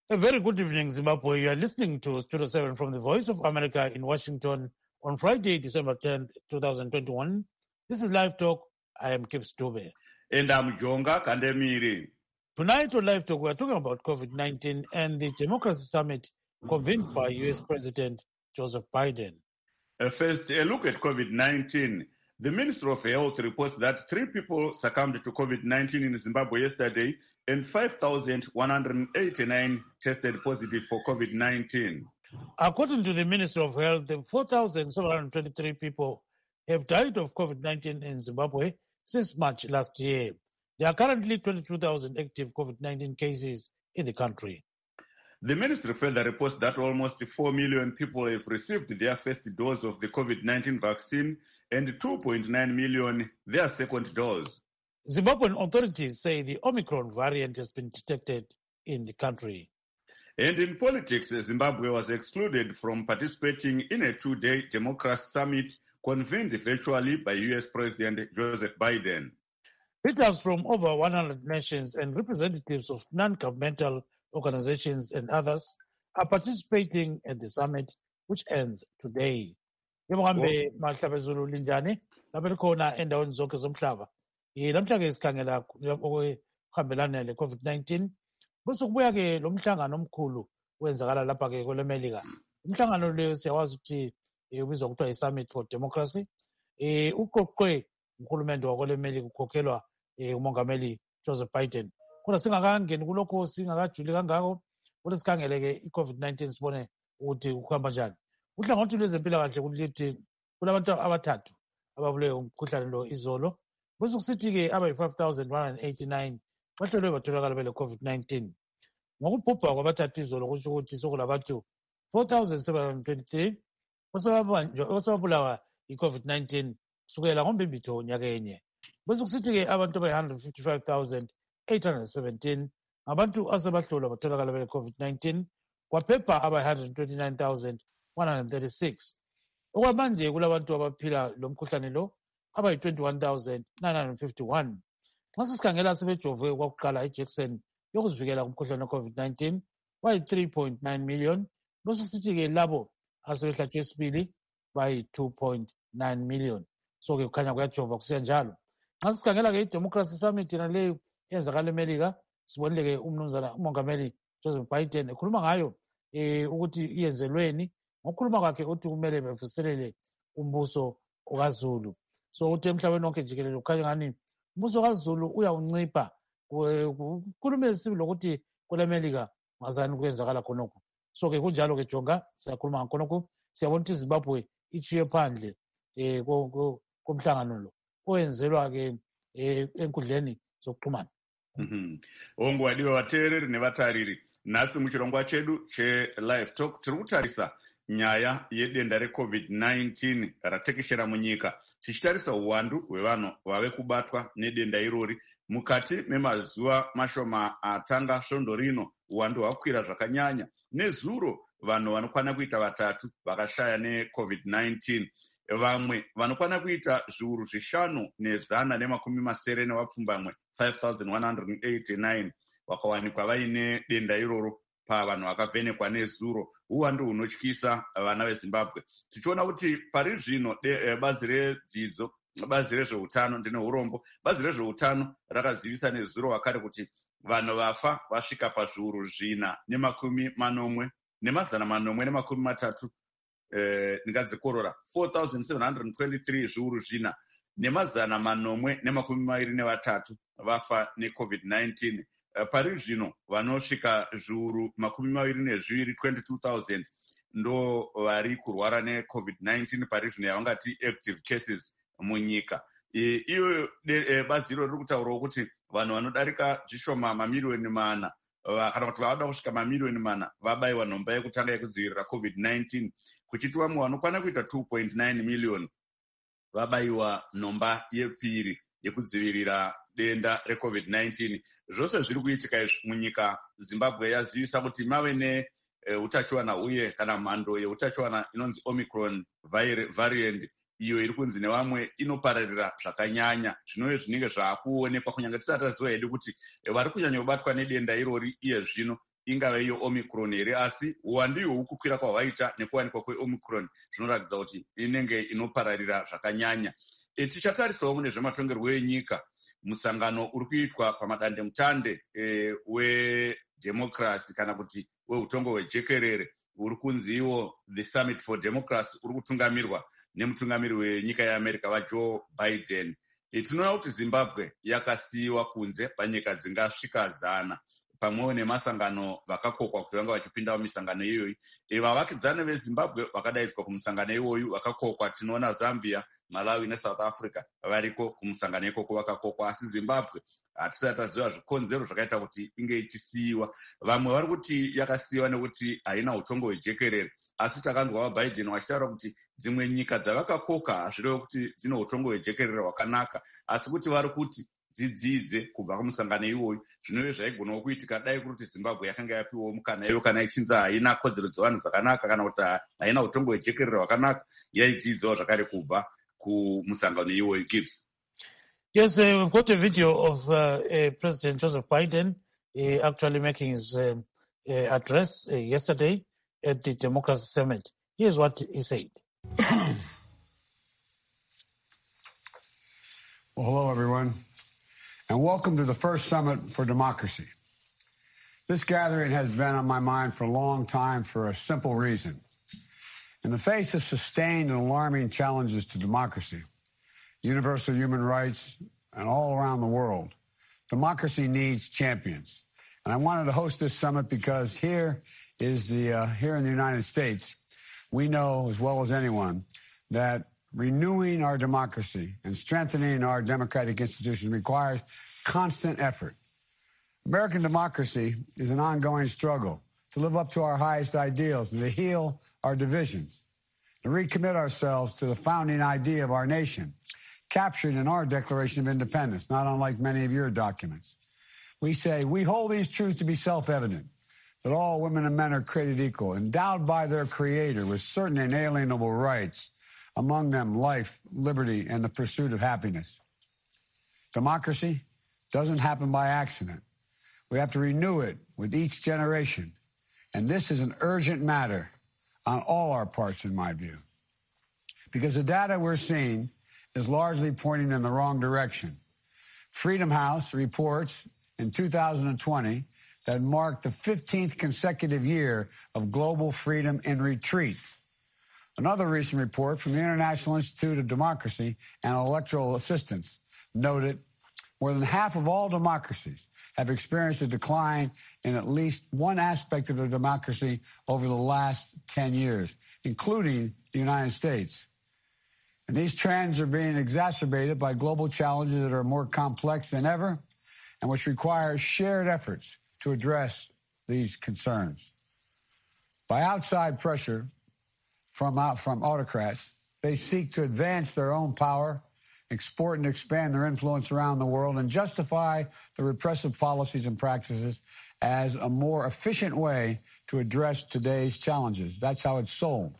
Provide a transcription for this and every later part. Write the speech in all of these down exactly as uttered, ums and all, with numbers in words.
A very good evening, Zimbabwe. You are listening to Studio seven from the Voice of America in Washington on Friday, December tenth, twenty twenty-one. This is Live Talk. I am Kip Stube. And I'm Jonga Kandemiri. Tonight on Live Talk, we are talking about COVID nineteen and the Democracy Summit convened by U S President Joseph Biden. Uh, first, a look at COVID nineteen. The Ministry of Health reports that three people succumbed to COVID nineteen in Zimbabwe yesterday and five thousand one hundred eighty-nine tested positive for COVID nineteen. According to the Ministry of Health, four thousand seven hundred twenty-three people have died of COVID nineteen in Zimbabwe since March last year. There are currently twenty-two thousand active COVID nineteen cases in the country. The ministry further reports that almost four million people have received their first dose of the COVID nineteen vaccine and two point nine million their second dose. Zimbabwean authorities say the Omicron variant has been detected in the country. And in politics, Zimbabwe was excluded from participating in a two-day Democracy Summit convened virtually by U S President Joseph Biden. Leaders from over one hundred nations and representatives of non-governmental organizations and others are participating at the summit, which ends today. Yebohambe mahlabezulu linjani lapha likhona endaweni zonke zomhlaba. Namhlanje sikhangela okuhambelana le COVID nineteen. Bese kubuya ke lo mhlangano omkhulu wenzakala lapha ke kwelemelika. Umhlangano lo siyawazi ukuthi ubizwa kuthiwa i-Summit for Democracy. Eh uqoqwe umkhulumende wakwelemelika ukhokhelwa umongameli Joseph Biden. Kodwa singakangeni kulokho singakajuli kangako ukuthi sikhangeleke i-COVID nineteen sibone ukuthi ukuhamba njani. Uhlangothi lwezempilakahle kulithi kulabantu abathathu ababulewe umkhuhlane lo izolo. Bese kusithi-ke abayi-five thousand one hundred eighty-nine bahlolwe batholakala bele COVID nineteen. Ngokubhubha kwabathathu izolo kusho ukuthi sokulabantu four thousand seven hundred twenty-three osebabulawa i-COVID nineteen kusukela ngoMbimbithi nyakenye. Bese kusithi-ke abantu abayi-one hundred fifty-five thousand eight hundred seventeen ngabantu asebahlolwa batholakala bele COVID nineteen kwaphepha abayi-one hundred twenty-nine thousand one hundred thirty-six. Okwamanje kulabantu abaphila lo mkhuhlane lo abayi-twenty-one thousand nine hundred fifty-one. Nxa sisikhangela sebejove kwakuqala ijekiseni yokuzivikela kumkhuhlane we-COVID nineteen bayi-three point nine million. Bese kusithi-ke labo asebehlatshwe esibili bayi-two point nine million. So-ke kukhanya kuyajova kusiya njalo. Nxa sisikhangela-ke i-Democracy Summit yena leyo yenzakala eMelika, sibonile-ke umnumzana umongameli Joseph Biden ekhuluma ngayo eh ukuthi iyenzelweni. Ngokukhuluma kwakhe uthi kumele bevuselele umbuso okaZulu. So uthi emhlabeni wonke jikelele kukhanya ngani umbuso kaZulu uyawuncipha. Kukhulume sibili ukuthi kwelemelika ngazani kwenzakala khonokho. So-ke kunjalo-ke Jonga siyakhuluma ngakhonokho. Siyabona ukuthi iZimbabwe ichiye phandle eh komhlangano lo oyenzelwa-ke enkundleni zokuxhumana. Ongwadiwe vateereri nevatariri, nhasi muchirongwa chedu che-Live Talk tiri kutarisa nyaya yedenda re-COVID nineteen ratekeshera munyika, tichitarisa uwandu hwevanhu vave kubatwa nedenda irori. Mukati memazuva mashoma atanga svondo rino, uwandu hwakwira zvakanyanya. Nezuro vanhu vanokwana kuita vatatu vakashaya ne-COVID nineteen. Vamwe vanokwana kuita zviuru zvishanu nezana nemakumi masere nevapfumbamwe five thousand one hundred eighty-nine vakawanikwa vaine denda iroro pavanhu vakavhenekwa nezuro. Uwandu hunotyisa vana veZimbabwe. Tichiona kuti pari zvino bazi redzidzo, bazi rezveutano ndine urombo, bazi rezveutano rakazivisa nezuro vakare kuti vanhu vafa vasvika pazviuru zvina nemakumi manomwe nemazana manomwe nemakumi matatu Eh, ndingadzikorora four thousand seven hundred twenty-three zviuru zvina nemazana manomwe nemakumi mairi nevatatu vafa neCovid nineteen. Uh, pari zvino vanosvika zviuru makumi maviri nezviviri twenty-two thousand ndo vari kurwara neCovid nineteen pari zvino yavangati active cases munyika. Iyo e, bazi iro riri kutaurawo kuti vanhu vanodarika zvishoma mamiliyoni mana kana kuti vavada kusvika mamiliyoni mana vabayiwa nhomba yekutanga yekudzivirira COVID nineteen. Kuchiti vamwe vanokwana kuita two point nine million vabayiwa nhomba yepiri yekudzivirira denda reCovid nineteen. Zvose zviri kuitika izvi munyika. Zimbabwe yazivisa kuti mave neutachiwana uh, uye kana mhando yeutachiwana inonzi Omicron variant, iyo iri kunzi nevamwe inopararira zvakanyanya, zvinove zvinenge zvaakuonekwa kunyange tisati taziva hedu kuti vari kunyanya kubatwa nedenda irori iye zvino ingave iyo Omicron here, asi uwandiyo ukukwira kwahwaita nekuwanikwa kweOmicron zvinoratidza kuti inenge inopararira zvakanyanya. E, tichatarisawo mune zvematongerwo enyika musangano uri kuitwa pamadandemutande e, wedemocracy kana kuti weutongo hwejekerere uri kunzi iwo the Summit for Democracy, uri kutungamirwa nemutungamiri wenyika yeAmerica vaJoe Biden. E, tinoona kuti Zimbabwe yakasiyiwa kunze panyika dzingasvika zana pamwewo nemasangano vakakokwa kuti vanga vachipinda mumisangano iyoyi. E, vavakidzani veZimbabwe vakadaidzwa kumusangano iwoyu vakakokwa. Tinoona Zambia, Malawi neSouth Africa variko kumusangano ikoko vakakokwa, asi Zimbabwe hatisati taziva zvikonzero zvakaita kuti inge ichisiyiwa. Vamwe vari kuti yakasiyiwa nekuti haina utongo hwejekerere, asi takanzwa vaBiden vachitaura kuti dzimwe nyika dzavakakoka hazvirevo kuti dzine utongo hwejekerere hwakanaka, asi kuti vari kuti dzidzidze kubva kumusangano iwoyu zvinove zvaigonawo kuitika dai kuti Zimbabwe yakanga yapiwawo mukana iyo kana ichinzi haina kodzero dzevanhu dzakanaka kana kuti haina utongo hwejekerere hwakanaka, yaidzidzawo zvakare kubva kumusangano iwoyu. Gibbs. Yes, uh, we've got a video of uh, uh, President Joseph Biden uh, actually making his uh, uh, address uh, yesterday at the Democracy Summit. Here's what he said. Well, hello, everyone, and welcome to the first Summit for Democracy. This gathering has been on my mind for a long time for a simple reason. In the face of sustained and alarming challenges to democracy, universal human rights, and all around the world, democracy needs champions. And I wanted to host this summit because here is the uh, here in the United States, we know as well as anyone that renewing our democracy and strengthening our democratic institutions requires constant effort. American democracy is an ongoing struggle to live up to our highest ideals and to heal our divisions, to recommit ourselves to the founding idea of our nation, captured in our Declaration of Independence, not unlike many of your documents. We say, we hold these truths to be self-evident, that all women and men are created equal, endowed by their Creator with certain inalienable rights, among them life, liberty, and the pursuit of happiness. Democracy doesn't happen by accident. We have to renew it with each generation, and this is an urgent matter on all our parts, in my view, because the data we're seeing is largely pointing in the wrong direction. Freedom House reports in two thousand twenty that marked the fifteenth consecutive year of global freedom in retreat. Another recent report from the International Institute of Democracy and Electoral Assistance noted more than half of all democracies have experienced a decline in at least one aspect of their democracy over the last ten years, including the United States. And these trends are being exacerbated by global challenges that are more complex than ever and which require shared efforts to address these concerns. By outside pressure from, out, from autocrats, they seek to advance their own power, export and expand their influence around the world, and justify the repressive policies and practices as a more efficient way to address today's challenges. That's how it's sold.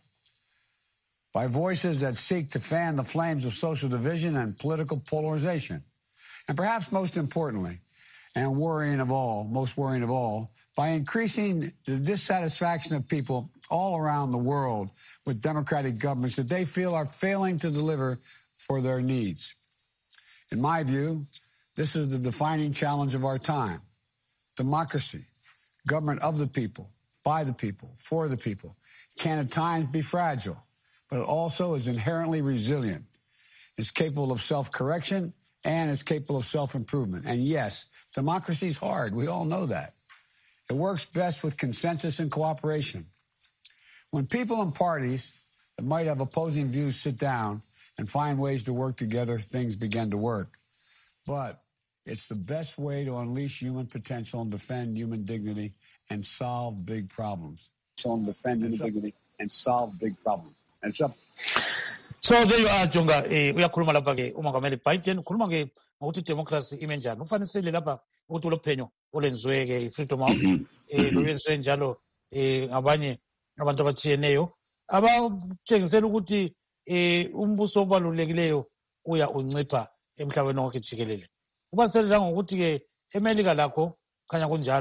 By voices that seek to fan the flames of social division and political polarization. And perhaps most importantly, and worrying of all, most worrying of all, by increasing the dissatisfaction of people all around the world with democratic governments that they feel are failing to deliver for their needs. In my view, this is the defining challenge of our time. Democracy, government of the people, by the people, for the people, can at times be fragile, but it also is inherently resilient. It's capable of self-correction, and it's capable of self-improvement. And yes, democracy is hard. We all know that. It works best with consensus and cooperation. When people and parties that might have opposing views sit down and find ways to work together, things begin to work. But it's the best way to unleash human potential and defend human dignity and solve big problems. So defend human dignity and solve big problems. And so, so there you are, Jonga. Eh, uyakhuluma lapha ke uMongameli Biden ukhuluma ke ngokuthi democracy ime njani. Ufanisile lapha ukuthi ulophenyo olwenziwe ke iFreedom House eh lwenziwe njalo eh ngabanye abantu abatshiyeneyo abatshengisela ukuthi eh umbuso obalulekileyo uya uncipha emhlabeni wonke jikelele. Ubaselela ngokuthi ke eMelika lakho khanya kunjalo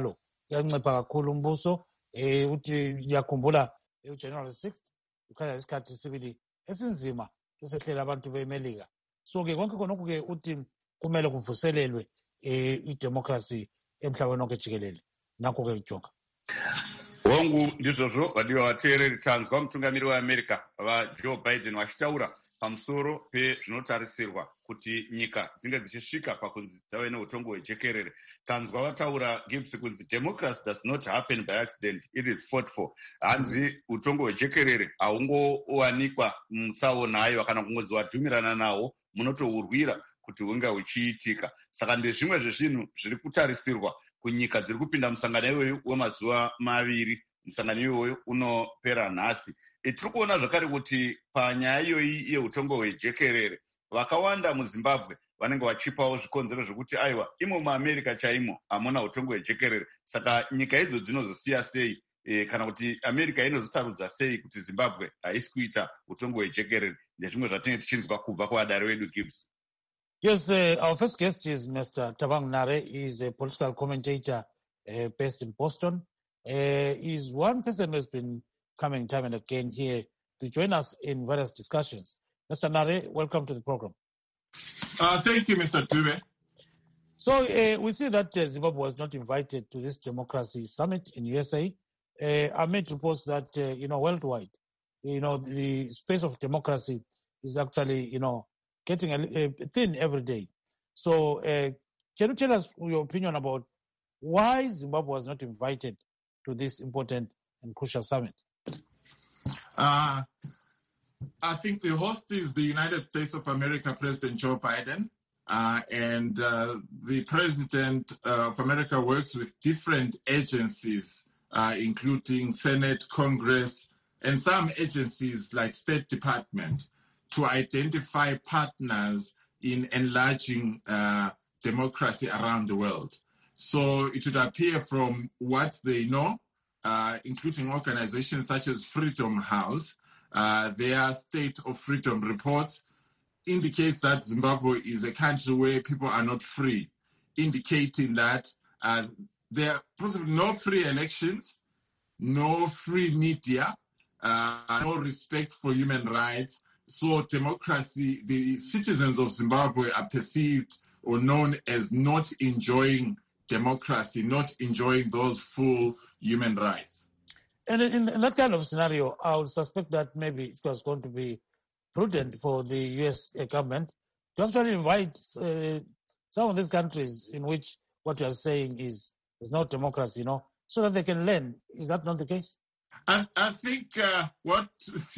iyancipha kakhulu umbuso. Eh uthi ngiyakhumbula uJanuary sixth ukhanya isikhathi sibili esinzima esehlela abantu beMelika. So ke konke khonokho ke uthi kumele kuvuselelwe eh idemocracy emhlabeni wonke jikelele. Nakho ke ujonga. Hongu ndizvozvo vadiwa vateereri, tanzwa mutungamiri weAmerica vaJoe Biden vachitaura pamusoro pezvinotarisirwa kuti nyika dzinge dzichisvika pakunzi dzave neutongo hwejekerere. Tanzwa vataura Gibbs kunzi democracy does not happen by accident, it is fought for. Hanzi utongo hwejekerere haungowanikwa mutsaona hayo kana kungodzi wadhumirana nawo, munotourwira kuti hunge huchiitika. Saka ndezvimwe zvezvinhu zviri kutarisirwa kunyika dziri kupinda musangano iwoyu wemazuva maviri. Musangano iwoyu unopera nhasi. Tiri kuona zvakare kuti panyaya iyoyi yeutongo hwejekerere vakawanda muZimbabwe vanenge vachipawo zvikonzero zvekuti aiwa imo muAmerica chaimo hamuna utongo hwejekerere. Saka nyika idzo dzinozosiya sei e, kana kuti America inozosarudza sei kuti Zimbabwe haisi kuita utongo hwejekerere? Ndezvimwe zvatinenge tichinzwa kubva kuadare wedu Gibbs. Yes, uh, our first guest is Mister Thabang Nare. He is a political commentator uh, based in Boston. Uh, he's one person who has been coming time and again here to join us in various discussions. Mister Nare, welcome to the program. Uh, thank you, Mister Dube. So uh, we see that uh, Zimbabwe was not invited to this democracy summit in U S A. Uh, I made reports that, uh, you know, worldwide, you know, the space of democracy is actually, you know, getting a, a thin every day. So uh, can you tell us your opinion about why Zimbabwe was not invited to this important and crucial summit? Uh, I think the host is the United States of America, President Joe Biden. Uh, and uh, the President uh, of America works with different agencies, uh, including Senate, Congress, and some agencies like State Department, to identify partners in enlarging uh, democracy around the world. So it would appear from what they know, uh, including organizations such as Freedom House, uh, their State of Freedom reports indicates that Zimbabwe is a country where people are not free, indicating that uh, there are possibly no free elections, no free media, uh, no respect for human rights. So democracy, the citizens of Zimbabwe are perceived or known as not enjoying democracy, not enjoying those full human rights. And in, in that kind of scenario, I would suspect that maybe it was going to be prudent for the U S government to actually invite uh, some of these countries in which what you are saying is is not democracy, you know, so that they can learn. Is that not the case? I, I think uh, what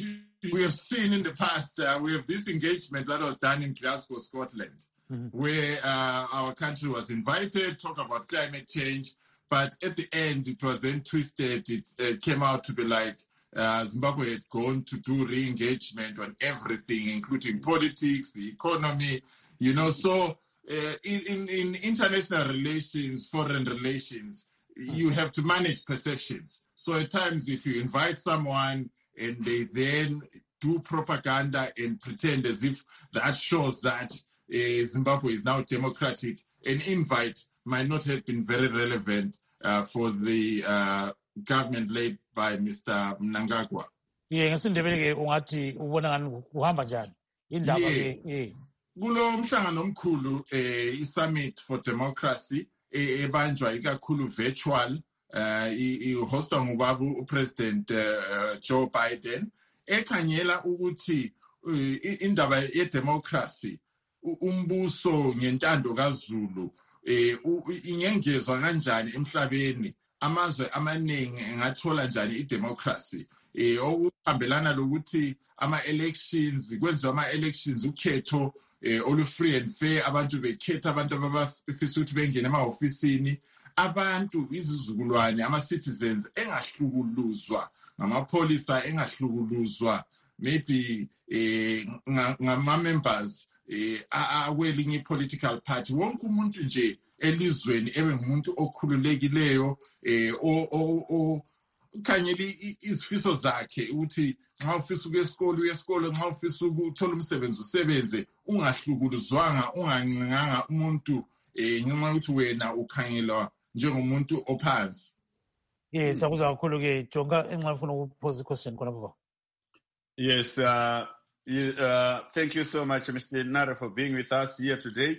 we have seen in the past, uh, we have this engagement that was done in Glasgow, Scotland, mm-hmm. where uh, our country was invited, talk about climate change, but at the end it was then twisted. It uh, came out to be like uh, Zimbabwe had gone to do re-engagement on everything, including politics, the economy, you know. So uh, in, in, in international relations, foreign relations, you have to manage perceptions. So at times, if you invite someone and they then do propaganda and pretend as if that shows that uh, Zimbabwe is now democratic, an invite might not have been very relevant uh, for the uh, government led by Mister Mnangagwa. Yeah, ngesindebele ungathi ubona ngani uhamba njani indaba ke. Kulo mhlangano omkhulu eh i-Summit for Democracy ebanjwa ikakhulu virtual uh ihostwa ngubaba uPresident uh, Joe Biden ekhanyela ukuthi uh, indaba ye-democracy umbuso ngentando kaZulu eh ingengezwa kanjani emhlabeni, amazwe amaningi engathola njani i-democracy eh okuhambelana lokuthi ama-elections kwenziwa ama-elections ukhetho eh olu free and fair, abantu bekhetha abantu abafisa ukuthi bengene emahofisini, abantu izizukulwane ama-citizens engahlukuluzwa ngamapolisa, engahlukuluzwa maybe eh ngama-members eh awelinye i-political party. Wonke umuntu nje elizweni ebe ngumuntu okhululekileyo eh o khanyeli izifiso zakhe ukuthi nxa ufisa ukuya esikole uye esikole, nxa ufisa ukuthola umsebenzi usebenze, ungahlukuluzwanga, ungancinganga umuntu eh ngenxa yokuthi wena ukhangelwa njengomuntu ophansi. Yes, akuza kakhulu ke Jonga enxa ufuna ukupose question khona baba. Yes, uh, you, uh, thank you so much, Mister Nare, for being with us here today.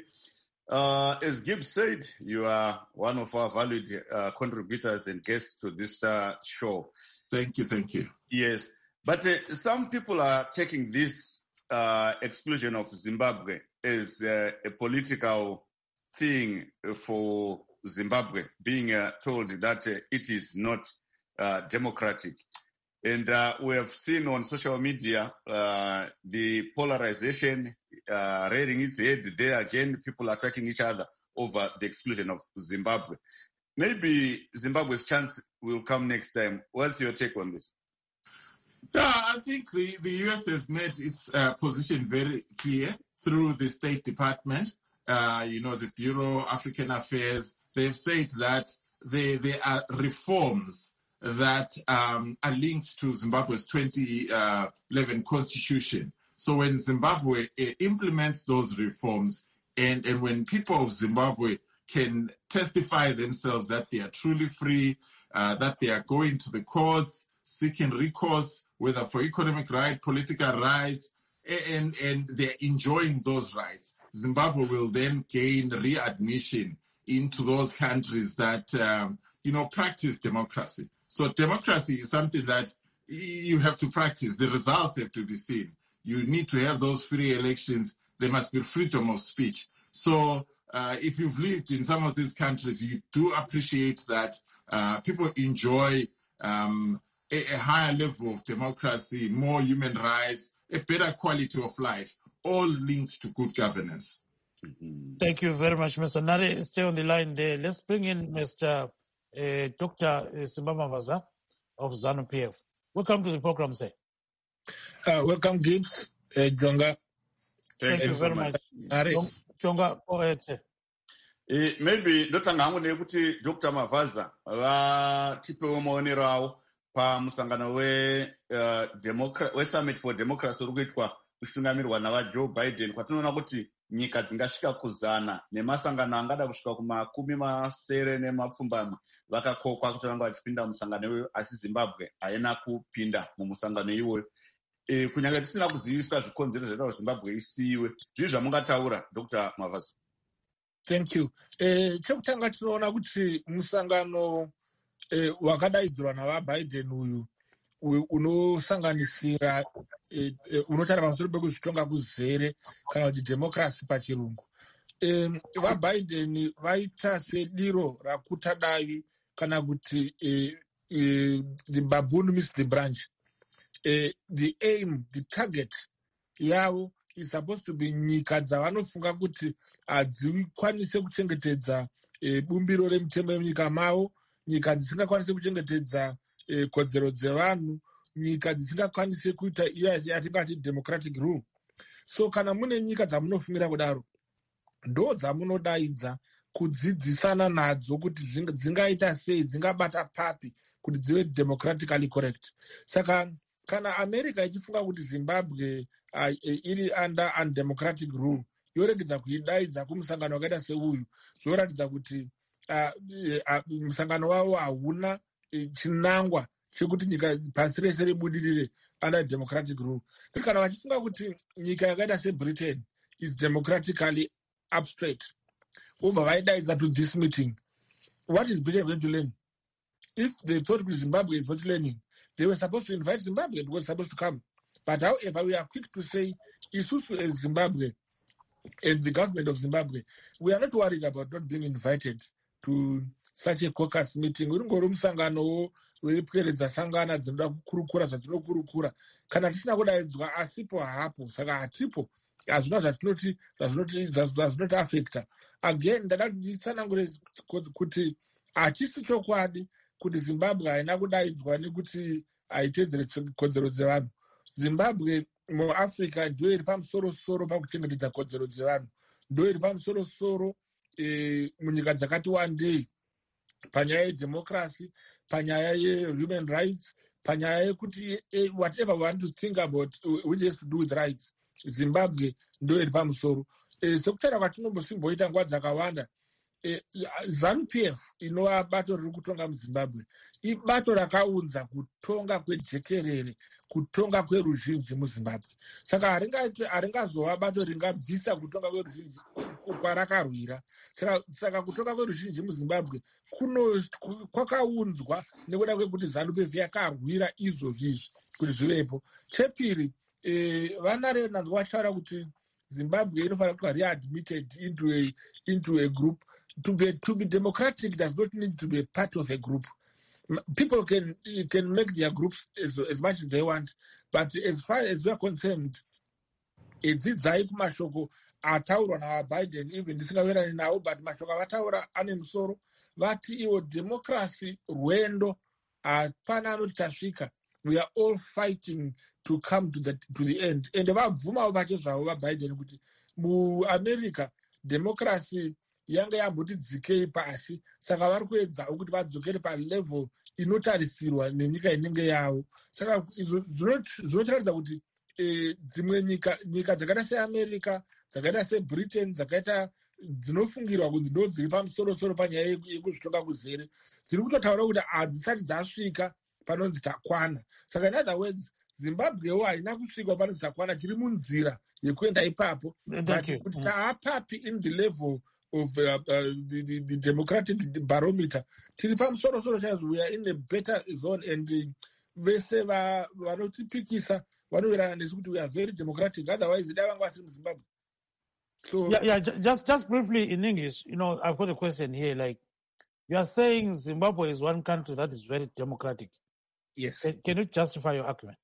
Uh, as Gibbs said, you are one of our valued uh, contributors and guests to this uh, show. Thank you, thank you. Yes, but uh, some people are taking this uh, exclusion of Zimbabwe as uh, a political thing for Zimbabwe, being uh, told that uh, it is not uh, democratic. And uh, we have seen on social media uh, the polarization uh, rearing its head there again, people attacking each other over the exclusion of Zimbabwe. Maybe Zimbabwe's chance will come next time. What's your take on this? Yeah, I think the, the U S has made its uh, position very clear through the State Department, uh, you know, the Bureau of African Affairs. They've said that they, they are reforms that um, are linked to Zimbabwe's twenty eleven constitution. So when Zimbabwe uh, implements those reforms and, and when people of Zimbabwe can testify themselves that they are truly free, uh, that they are going to the courts, seeking recourse, whether for economic rights, political rights, and, and they're enjoying those rights, Zimbabwe will then gain readmission into those countries that, um, you know, practice democracy. So democracy is something that you have to practice. The results have to be seen. You need to have those free elections. There must be freedom of speech. So uh, if you've lived in some of these countries, you do appreciate that uh, people enjoy um, a, a higher level of democracy, more human rights, a better quality of life, all linked to good governance. Mm-hmm. Thank you very much, Mister Nare. Stay on the line there. Let's bring in Mister Uh, Doctor Simbama Vaza of ZANU-P F. Welcome to the program, sir. Uh, welcome, Gibbs, uh, Jonga. Thank, Thank you, you very much. much. Jonga, go ahead, sir. Uh, maybe ndotanga hangu nekuti Doctor Mavaza vatipewo maonero avo pamusangano we uh, democra- we Summit for Democracy uri kuitwa kushungamirwa navaJoe Biden, kwatinoona kuti nyika dzingasvika kuzana nemasangano angada kusvika kumakumi masere nemapfumbamwe vakakokwa kuti vanga vachipinda musangano iwoyo, asi Zimbabwe haina kupinda mumusangano iwoyo. E, kunyange tisina kuziviswa zvikonzero zvinoita kuti Zimbabwe isiyiwe. Zvii zvamungataura, Doctor Mavaza? Thank you. Eh, chekutanga tinoona kuti musangano eh, wakadaidzirwa navaBiden uyu unosanganisira eh, eh, unotaura pamusoro pekuzvitonga kuzere kana kuti democracy pachirungu. Eh, vaBiden vaita sediro rakuta davi kana kuti eh, eh, the baboon meets the branch. Uh, the aim, the target yavo is supposed to be nyika dzavanofunga kuti hadzikwanise kuchengetedza uh, bumbiro remitemo yemunyika mavo, nyika dzisingakwanise kuchengetedza uh, kodzero dzevanhu, nyika dzisingakwanise kuita iyo yatingati democratic rule. So kana mune nyika dzamunofungira kudaro, ndo dzamunodaidza kudzidzisana nadzo kuti dzingaita sei, dzingabata papi kuti dzive democratically correct. Saka kana America ichifunga kuti Zimbabwe uh, iri under undemocratic rule, yoregedza kuidaidza kumusangano wakaita seuyu, zvoratidza kuti uh, uh, musangano wavo hauna uh, chinangwa chekuti nyika pasi rese ribudirire under democratic rule. Kana vachifunga kuti nyika yakaita seBritain is democratically up straight, obva vaidaidza to this meeting. What is Britain going to learn? If they thought Zimbabwe is not learning, they were supposed to invite Zimbabwe, it was supposed to come. But however, we are quick to say, Isusu is Zimbabwe and the government of Zimbabwe, we are not worried about not being invited to such a caucus meeting. Urungoro musangano weipweredza sangana dzinoda kukurukura zvadzinokurukura. Kana tisina kudaidzwa asipo hapo, saka hatipo. Hazvina zvatinoti zvazinoti affecta. Again, ndada kutsanangura kuti hachisi chokwadi kuti Zimbabwe haina kudaidzwa nekuti haitedzere kodzero dzevanhu. Zimbabwe muAfrica ndiyo iri pamusoro-soro pakuchengetedza kodzero dzevanhu, ndiyo iri pamusoro-soro e, munyika dzakati wandei panyaya yedemocracy, panyaya yehuman rights, panyaya yekuti e, whatever we want to think about which has to do with rights, Zimbabwe ndiyo iri pamusoro. E, sekutaura kwatinongosimboita nguva dzakawanda, ZANU P F inova bato riri kutonga muZimbabwe ibato rakaunza kutonga kwejekerere, kutonga kweruzhinji muZimbabwe. Saka haringazova bato ringabvisa kutonga kweruzhinji kwarakarwira. Saka, saka kutonga kweruzhinji muZimbabwe kuno kwakaunzwa nekuda kwekuti ZANU P F yakarwira izvozvizvi kuti zvivepo. Chepiri, eh, vanarena vataura kuti Zimbabwe inofanira kuva readmitted into a into a group. To be to be democratic does not need to be a part of a group. People can can make their groups as, as much as they want, but as far as we are concerned, edzidzai kumashoko ataurwa naBiden, even ndisingaverani nawo, but mashoko avataura ane musoro, vati iwo democracy rwendo hapana anoti tasvika. We are all fighting to come to the to the end. And vabvumawo vacho zvavo vaBiden kuti muAmerica democracy yanga yamboti dzikei pasi, saka vari kuedzawo kuti vadzokere palevel inotarisirwa nenyika inenge yavo. Saka zvinotaridza kuti dzimwe nyika nyika dzakaita seAmerica, dzakaita seBritain, dzakaita dzinofungirwa kuti ndo dziri pamusoro-soro panyaya yekuzvitonga kuzere, dziri kutotaura kuti hadzisati dzasvika panonzi takwana. Saka in other words, Zimbabwewo haina kusvika panonzi takwana, tiri munzira yekuenda ipapo, but kuti taapapi in the level of uh, uh, the, the, the democratic barometer, tiri pamusoro-soro chaizvo, we are in a better zone, and vese vanotipikisa vanoverana nesu kuti we are very democratic, otherwise dai vanga vasiri muZimbabwe. So yeah, yeah, just just briefly in English, you know, I've got a question here. Like, you are saying Zimbabwe is one country that is very democratic. Yes. Can, can you justify your argument?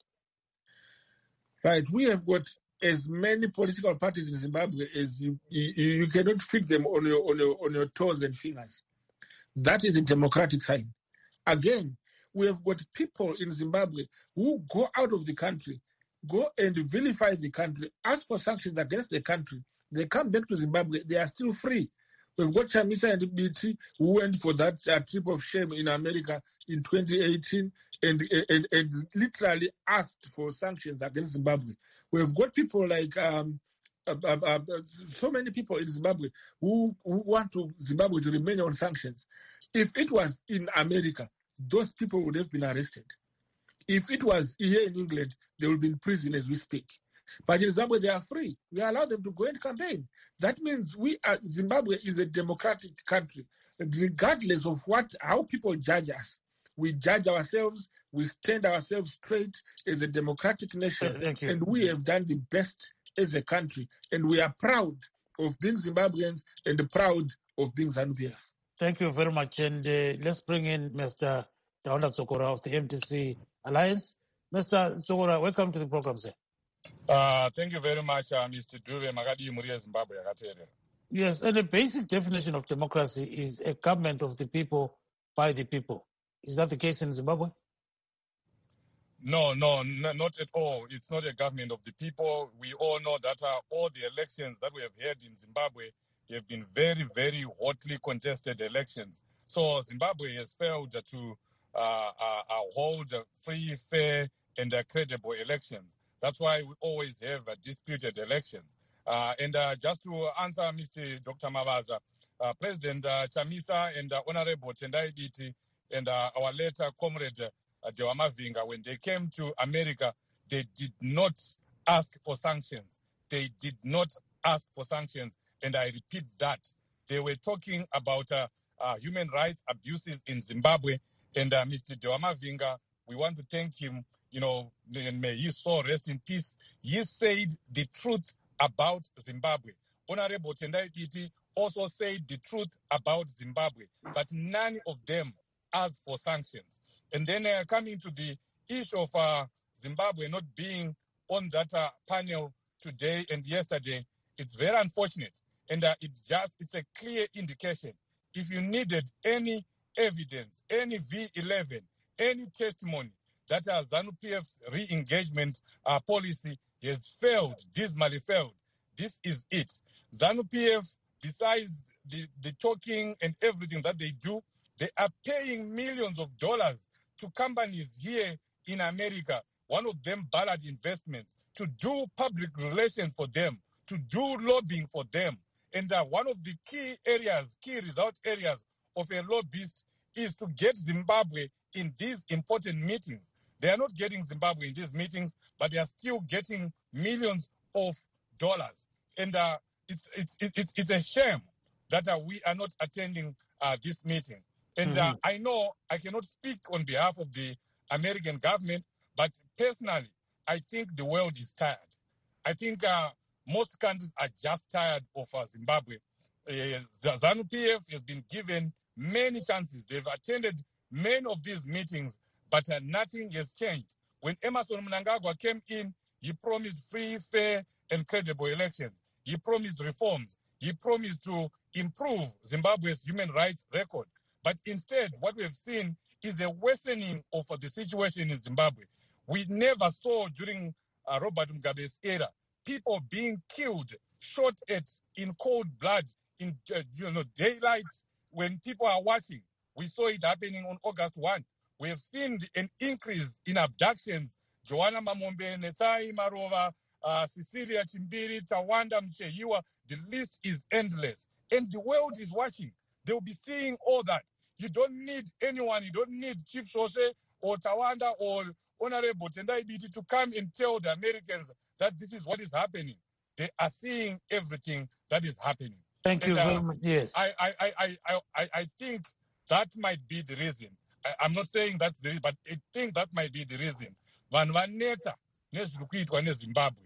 Right. We have got as many political parties in Zimbabwe as you, you, you cannot fit them on your, on your on your toes and fingers. That is a democratic sign. Again, we have got people in Zimbabwe who go out of the country, go and vilify the country, ask for sanctions against the country. They come back to Zimbabwe, they are still free. We've got Chamisa and B T who went for that uh, trip of shame in America in twenty eighteen and, and, and literally asked for sanctions against Zimbabwe. We've got people like um, uh, uh, uh, so many people in Zimbabwe who, who want to Zimbabwe to remain on sanctions. If it was in America, those people would have been arrested. If it was here in England, they would be in prison as we speak. But in Zimbabwe, they are free. We allow them to go and campaign. That means we are, Zimbabwe is a democratic country. Regardless of what, how people judge us, we judge ourselves, we stand ourselves straight as a democratic nation. Thank you. And we have done the best as a country. And we are proud of being Zimbabweans and proud of being ZANU P F. Thank you very much. And uh, let's bring in Mister Daunda Tsokora of the M T C Alliance. Mister Tsokora, welcome to the program, sir. Uh, thank you very much, uh, Mister Duve Magadi Muri Zimbabwe. Yes, and the basic definition of democracy is a government of the people by the people. Is that the case in Zimbabwe? No, no, no, not at all. It's not a government of the people. We all know that uh, all the elections that we have had in Zimbabwe have been very, very hotly contested elections. So Zimbabwe has failed to uh, uh, uh, hold free, fair, and uh, credible elections. That's why we always have uh, disputed elections. Uh, and uh, just to answer Mister Doctor Mavaza, uh, President uh, Chamisa and uh, Honorable Tendai Biti and uh, our later comrade uh, Dewa Mavinga, when they came to America, they did not ask for sanctions. They did not ask for sanctions. And I repeat that. They were talking about uh, uh, human rights abuses in Zimbabwe. And uh, Mister Dewa Mavinga, we want to thank him. You know, and may his soul rest in peace. He said the truth about Zimbabwe. Honorable Tendai Biti also said the truth about Zimbabwe, but none of them asked for sanctions. And then uh, coming to the issue of uh, Zimbabwe not being on that uh, panel today and yesterday, it's very unfortunate. And uh, it's just, it's a clear indication. If you needed any evidence, any V eleven, any testimony, that uh, ZANU P F's re-engagement uh, policy has failed, dismally failed. This is it. ZANU P F, besides the, the talking and everything that they do, they are paying millions of dollars to companies here in America, one of them Ballard Investments, to do public relations for them, to do lobbying for them. And uh, one of the key areas, key result areas of a lobbyist is to get Zimbabwe in these important meetings. They are not getting Zimbabwe in these meetings, but they are still getting millions of dollars. And uh, it's, it's, it's, it's a shame that uh, we are not attending uh, this meeting. And uh, mm-hmm. I know I cannot speak on behalf of the American government, but personally, I think the world is tired. I think uh, most countries are just tired of uh, Zimbabwe. Uh, ZANU-P F has been given many chances. They've attended many of these meetings, but uh, nothing has changed. When Emmerson Mnangagwa came in, he promised free, fair, and credible elections. He promised reforms. He promised to improve Zimbabwe's human rights record. But instead, what we have seen is a worsening of uh, the situation in Zimbabwe. We never saw during uh, Robert Mugabe's era people being killed, shot at in cold blood, in uh, you know daylight when people are watching. We saw it happening on August first. We have seen the, an increase in abductions. Joanna Mamombe, Netai Marova, uh, Cecilia Chimbiri, Tawanda Mchehiwa. The list is endless. And the world is watching. They will be seeing all that. You don't need anyone. You don't need Chief Sose or Tawanda or Honorable Tendai Biti to come and tell the Americans that this is what is happening. They are seeing everything that is happening. Thank and, you very uh, much. Yes. I, I, I, I, I, I think that might be the reason. I, I'm not saying that's the reason, but I think that might be the reason. Vanhu vaneta nezviri kuitwa neZimbabwe.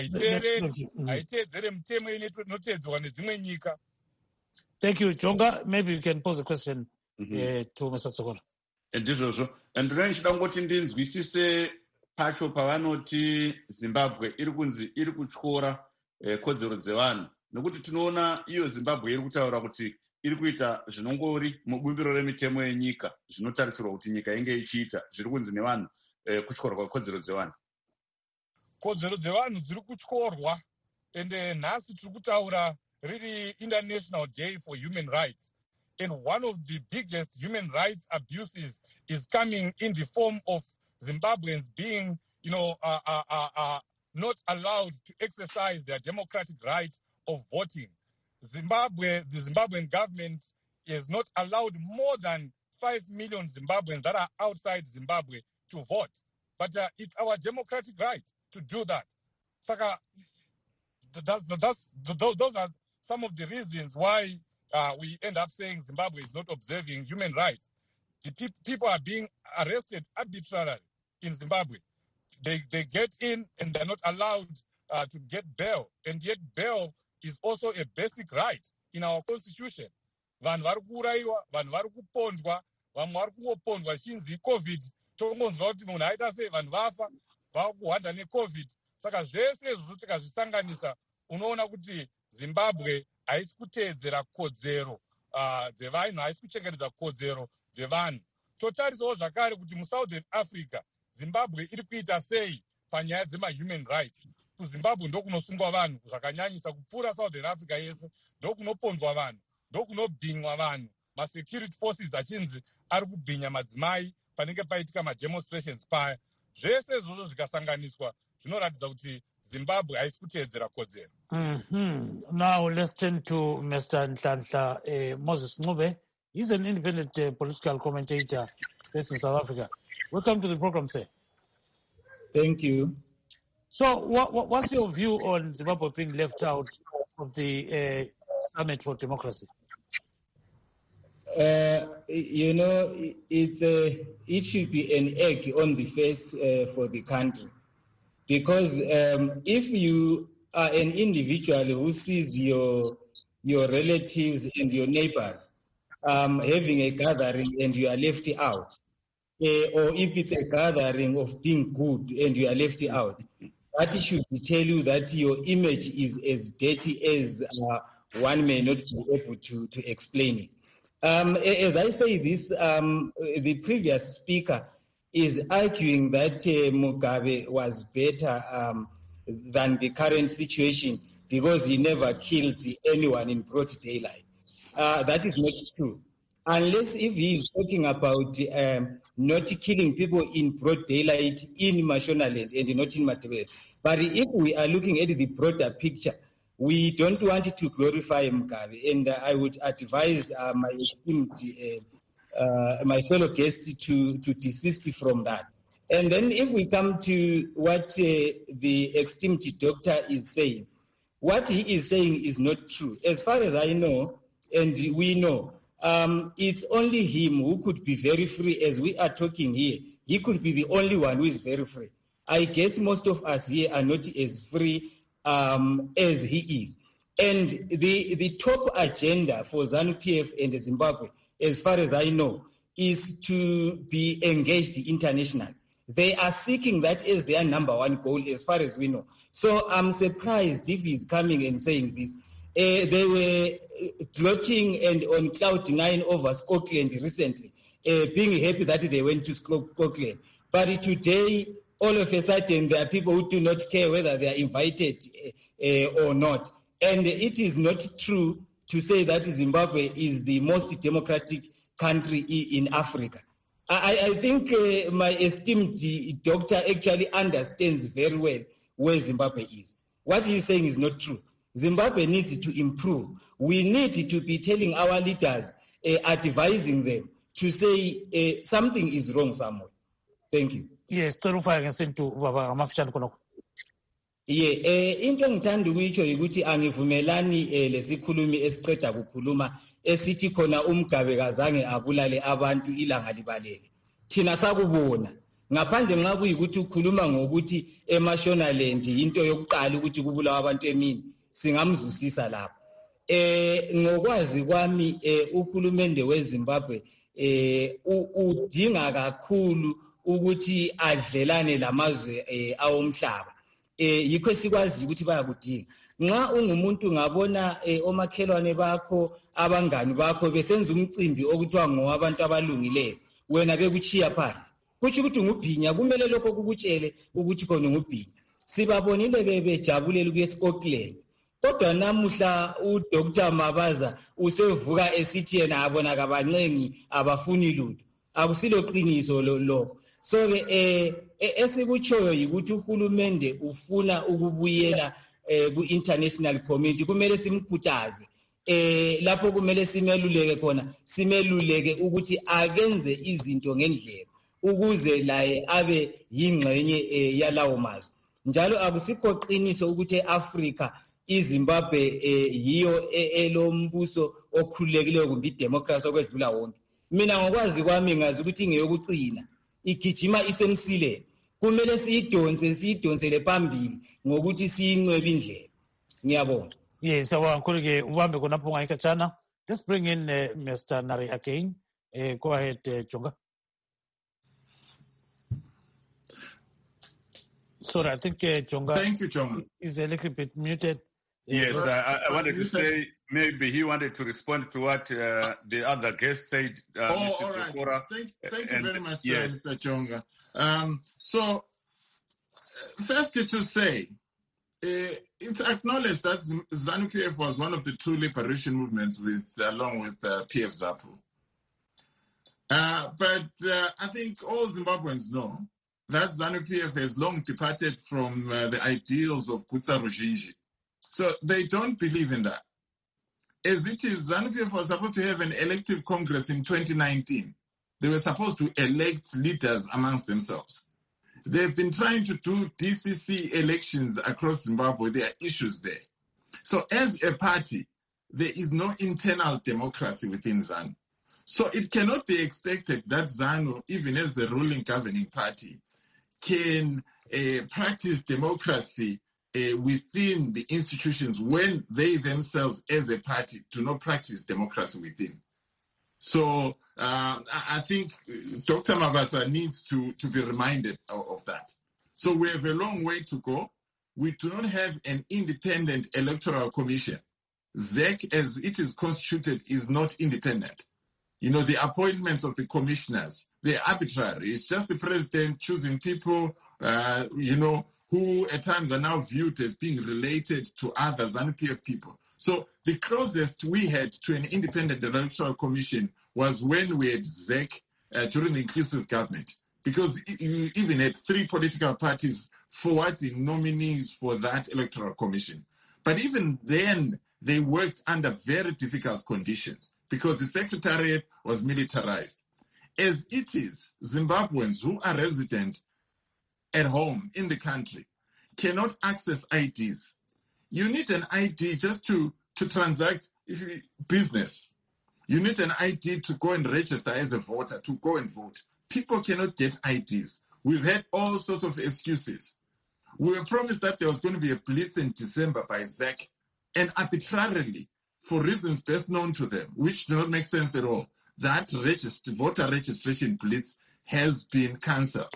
Haiteedzere mitemo inotedzwa nedzimwe nyika. Thank you, Jonga. Maybe you can pose a question mm-hmm. uh, to Mister Tsokola. Ndizvozvo. Ndinenge ndichida kungoti ndinzwisise pacho pavanoti Zimbabwe iri kunzi iri kutyora eh, kodzero dzevanhu. Nokuti tinoona iyo Zimbabwe iri kutaura kuti iri kuita zvinongori mubumbiro remitemo yenyika zvinotarisirwa kuti nyika inge ichiita zviri kunzi nevanhu eh, kutyorwa kwekodzero dzevanhu. Kodzero dzevanhu dziri kutyorwa ende nhasi tiri kutaura really International Day for Human Rights. And one of the biggest human rights abuses is coming in the form of Zimbabweans being, you know, uh, uh, uh, uh, not allowed to exercise their democratic right of voting. Zimbabwe, the Zimbabwean government is not allowed more than five million Zimbabweans that are outside Zimbabwe to vote. But uh, it's our democratic right to do that. Saka, that's, that's, those are some of the reasons why uh, we end up saying Zimbabwe is not observing human rights. The pe- people are being arrested arbitrarily in Zimbabwe. They they get in and they're not allowed uh, to get bail. And yet bail is also a basic right in our constitution. Vanhu vari kuuraiwa, vanhu vari kupondwa, vamwe vari kungopondwa chinzi COVID. Tongonzwa kuti munhu aita sei vanhu vafa, vakuhwadha neCovid. Saka zvese izvozvo tikazvisanganisa unoona kuti Zimbabwe haisi kuteedzera kodzero uh, dzevanhu, haisi kuchengetedza kodzero dzevanhu. Totarisawo zvakare kuti muSouthern Africa Zimbabwe iri kuita sei panyaya dzema-human rights. KuZimbabwe ndokunosungwa vanhu zvakanyanyisa kupfuura Southern Africa yese, ndokunopondwa vanhu, ndokunobhinywa vanhu. Ma-security forces achinzi ari kubhinya madzimai panenge paitika ma-demonstrations paya. Zvese izvozvo zvikasanganiswa zvinoratidza kuti Zimbabwe haisi kuteedzera kodzero. Mm-hmm. Now let's turn to Mister Nhlanhla uh, Moses Ncube. He's an independent uh, political commentator based in South Africa. Welcome to the program, sir. Thank you. So what, what, what's your view on Zimbabwe being left out of the uh, Summit for Democracy? Uh, you know, it's a, it should be an egg on the face uh, for the country. Because um, if you are an individual who sees your your relatives and your neighbors um, having a gathering and you are left out, uh, or if it's a gathering of being good and you are left out, that should tell you that your image is as dirty as uh, one may not be able to, to explain it. Um, as I say this, um, the previous speaker is arguing that uh, Mugabe was better um, than the current situation because he never killed anyone in broad daylight. Uh, that is not true. Unless if he is talking about um, not killing people in broad daylight in Mashonaland and not in Matabele. But if we are looking at the broader picture, We don't want to glorify Mugabe, and I would advise uh, my esteemed, uh, uh, my fellow guests to, to desist from that. And then if we come to what uh, the esteemed doctor is saying, what he is saying is not true. As far as I know, and we know, um, it's only him who could be very free as we are talking here. He could be the only one who is very free. I guess most of us here are not as free um, as he is. And the, the top agenda for ZANU-P F and Zimbabwe, as far as I know, is to be engaged internationally. They are seeking that as their number one goal, as far as we know. So I'm surprised if he's coming and saying this. Uh, they were gloating and on cloud nine over Scotland recently, uh, being happy that they went to Scotland. But today, all of a sudden, there are people who do not care whether they are invited uh, or not. And it is not true to say that Zimbabwe is the most democratic country in Africa. I, I think uh, my esteemed doctor actually understands very well where Zimbabwe is. What he's saying is not true. Zimbabwe needs to improve. We need to be telling our leaders, uh, advising them to say uh, something is wrong somewhere. Thank you. Yes, Torufaya ngesintu baba amafishane khonokho. Yeah, eh into engithanda ukuyitsho ukuthi angivumelani eh lesikhulumi esiqeda kukhuluma esithi khona uMgabe kazange abulale abantu ilanga libalele. Thina sakubona ngaphandle nxa kuyikuthi ukhuluma ngokuthi eMashonaland into yokuqala ukuthi kubulawa abantu emini singamzusisa lapho. Eh ngokwazi kwami eh uhulumende weZimbabwe eh udinga kakhulu ukuthi adlelane lamazwe eh awomhlaba. Eh yikho sikwazi ukuthi bayakudinga. Nxa ungumuntu ngabona eh, omakhelwane bakho abangani bakho besenza umcimbi okuthiwa ngowabantu abalungileyo wena bekuchiya phandle. Kuthi ukuthi ngubhinya kumele lokho kukutshele ukuthi khona ngubhinya. Sibabonile ke bejabulela kuye Scotland. Kodwa namuhla uDoctor Mabaza usevuka esithi yena abona kabancengi abafuni lutho. Akusilo qiniso lo. So ke eh esikutshoyo yikuthi uhulumende ufuna ukubuyela eh ku international community kumele simkhuthaze eh lapho kumele simeluleke khona simeluleke ukuthi akenze izinto ngendlela ukuze laye abe yingxenye eh, yalawo mazwe njalo akusikho qiniso ukuthi eAfrica iZimbabwe eh, yiyo elombuso okhululekileyo kumbe idemocracy okwedlula wonke. Mina ngokwazi kwami ngazi ukuthi ngeyokucina igijima isemsileni kumele siyidonse siyidonsele phambili ngokuthi siyinqebe indlela. Ngiyabonga. Yes, awukhulu ke ubambe khonapho ngayikhatshana. Let's bring in uh, Mister Nari again. Uh, go ahead, uh, Jonga. Sorry, I think uh, Jonga. Thank you, Jonga. Is a little bit muted. Yes, uh, I, I wanted to say maybe he wanted to respond to what uh, the other guest said. Uh, oh, Mister all right. Jofora. Thank, thank and, you very much, yes. uh, Mister Jonga. Um, so, first to say, uh, it's acknowledged that ZANU-P F was one of the true liberation movements with, along with uh, P F ZAPU. Uh, but uh, I think all Zimbabweans know that ZANU-P F has long departed from uh, the ideals of Kutsa Ruzhinji. So they don't believe in that. As it is, ZANU-P F was supposed to have an elective congress in twenty nineteen. They were supposed to elect leaders amongst themselves. They've been trying to do D C C elections across Zimbabwe. There are issues there. So as a party, there is no internal democracy within ZANU. So it cannot be expected that ZANU, even as the ruling governing party, can uh, practice democracy uh, within the institutions when they themselves as a party do not practice democracy within. So uh, I think Doctor Mabasa needs to, to be reminded of, of that. So we have a long way to go. We do not have an independent electoral commission. Z E C, as it is constituted, is not independent. You know, the appointments of the commissioners, they're arbitrary. It's just the president choosing people, uh, you know, who at times are now viewed as being related to other ZANU-P F people. So the closest we had to an independent electoral commission was when we had Z E C uh, during the inclusive government, because you even had three political parties forwarding nominees for that electoral commission. But even then, they worked under very difficult conditions because the secretariat was militarized. As it is, Zimbabweans who are resident at home in the country cannot access I Ds. You need an I D just to, to transact business. You need an I D to go and register as a voter, to go and vote. People cannot get I Ds. We've had all sorts of excuses. We were promised that there was going to be a blitz in December by Z A C, and arbitrarily, for reasons best known to them, which do not make sense at all, that register, voter registration blitz has been cancelled.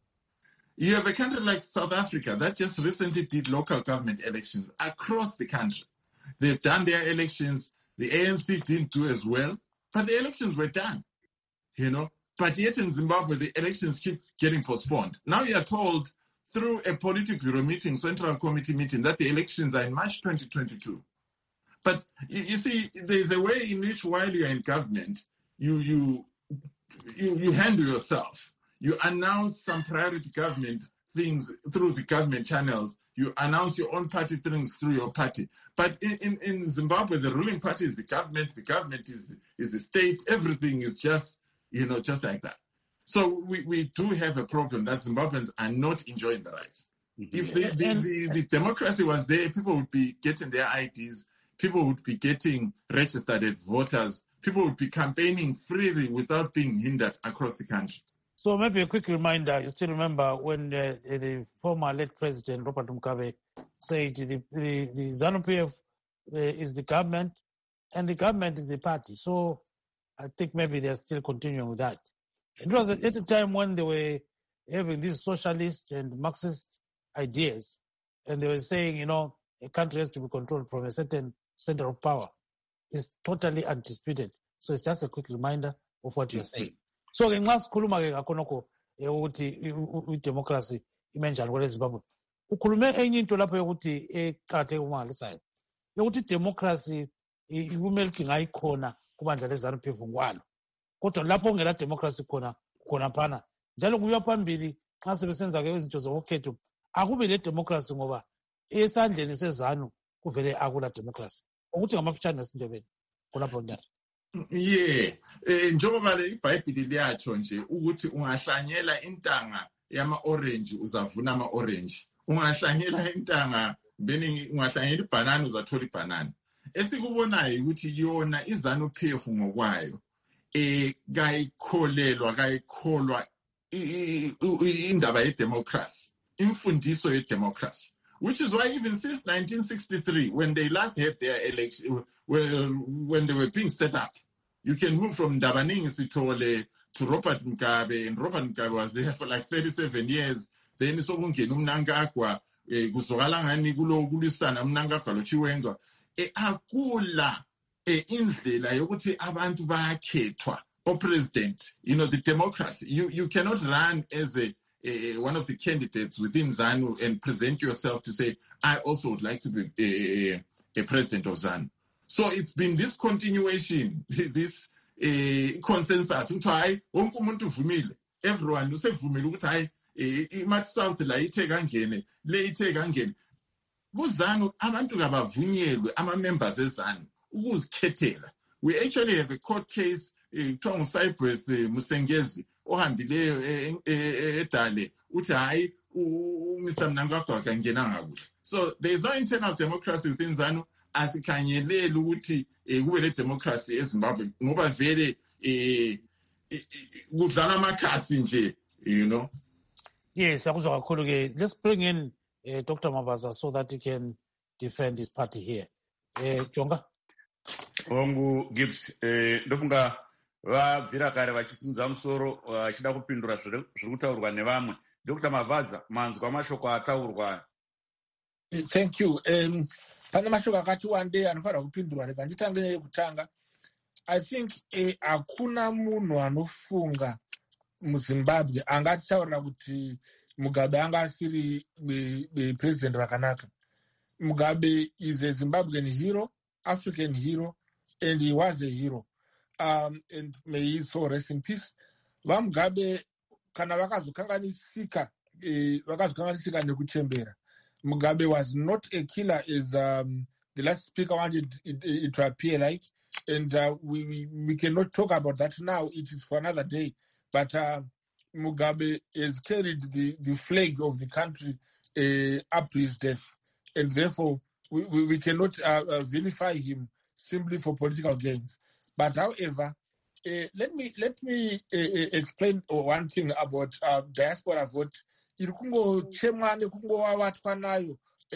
You have a country like South Africa that just recently did local government elections across the country. They've done their elections. The A N C didn't do as well, but the elections were done, you know. But yet in Zimbabwe, the elections keep getting postponed. Now you are told through a Politburo meeting, Central Committee meeting, that the elections are in March twenty twenty-two. But you, you see, there's a way in which while you're in government, you, you, you, you handle yourself. You announce some priority government things through the government channels. You announce your own party things through your party. But in, in, in Zimbabwe, the ruling party is the government. The government is, is the state. Everything is just, you know, just like that. So we, we do have a problem that Zimbabweans are not enjoying the rights. Mm-hmm. If the, the, the, the democracy was there, people would be getting their I Ds. People would be getting registered as voters. People would be campaigning freely without being hindered across the country. So maybe a quick reminder, you still remember when uh, the former late president, Robert Mugabe, said the, the, the ZANU-P F uh, is the government and the government is the party. So I think maybe they're still continuing with that. It was at a time when they were having these socialist and Marxist ideas, and they were saying, you know, a country has to be controlled from a certain center of power. It's totally undisputed. So it's just a quick reminder of what you're saying. So ngenxa sikhuluma ke ngakhonokho ukuthi idemocracy ime njani kwele Zimbabwe. Ukhulume enye into lapho yokuthi eqhathe kumangalisayo. Yokuthi democracy kumele ukuthi ngayikhona kubandla leZANU-P F ngokwalo. Kodwa lapho ngela democracy khona khona phana. Njalo kuya phambili xa sebesenza ke izinto zokukhetho akube le democracy ngoba esandleni seZANU kuvele akula democracy. Ukuthi ngamafutshane esindebeni kulapho njalo. Yeah, eh njengoba le iBhayibheli liyatsho nje ukuthi ungahlanyela intanga yama orange uzavuna ama orange. Ungahlanyela intanga beni ungahlanyela ibanana uzathola ibanana. Esikubonayo ukuthi yona iZANU-P F ngokwayo eh kayikholelwa kayikholwa indaba yedemocracy, imfundiso yedemocracy. Which is why even since nineteen sixty-three, when they last had their election, well, when they were being set up, you can move from Ndabaningi Sithole to Robert Mugabe, and Robert Mugabe was there for like thirty-seven years. Then sokungena uMnangagwa kuzwakala ngani kulo kulisana uMnangagwa lo Chiwenga e akula e indlela yokuthi abantu bayakhethwa o president. You know, the democracy, you you cannot run as a Uh, one of the candidates within ZANU and present yourself to say, I also would like to be a, a president of ZANU. So it's been this continuation, this uh, consensus. Everyone who said, South la ite kangene, le ite kangene. KuZANU abantu kabavunyelwe ama members eZANU ukuzikhethela. We actually have a court case kuthiwa uh, Cyprus uh, Musengezi ohambileyo edale uthi hayi uMr Mnangagwa akangena ngakuhle. So there is no internal democracy within ZANU. Asikhanyelela ukuthi kube le democracy eZimbabwe ngoba vele kudlala amakhasi nje, you know. Yes, akuzwa kakhulu ke. Let's bring in uh, Doctor Mabaza so that he can defend his party here. Uh, Jonga. Hongu Gibbs, eh ndofunga vabvira kare vachitsinza musoro vachida kupindura zviri kutaurwa nevamwe. Doctor Mavaza, manzwa mashoko ataurwa. Thank you. Um, pane mashoko akati wande anofanira kupindurwa. Rega nditange nekutanga. I think eh, hakuna munhu anofunga muZimbabwe angataura kuti Mugabe anga asiri be president vakanaka. Mugabe is a Zimbabwean hero, African hero, and he was a hero. Um, and may he so rest in peace. VaMugabe kana vakazokanganisika eh, vakazokanganisika nekuchembera. Mugabe was not a killer as um, the last speaker wanted it, it, it to appear like. And uh, we, we, we cannot talk about that now. It is for another day. But uh, Mugabe has carried the, the flag of the country uh, up to his death. And therefore, we, we, we cannot uh, uh, vilify him simply for political gains. But however, uh, let me let me uh, explain one thing about uh, diaspora vote. Iri kungochemwa nekungowavatwa nayo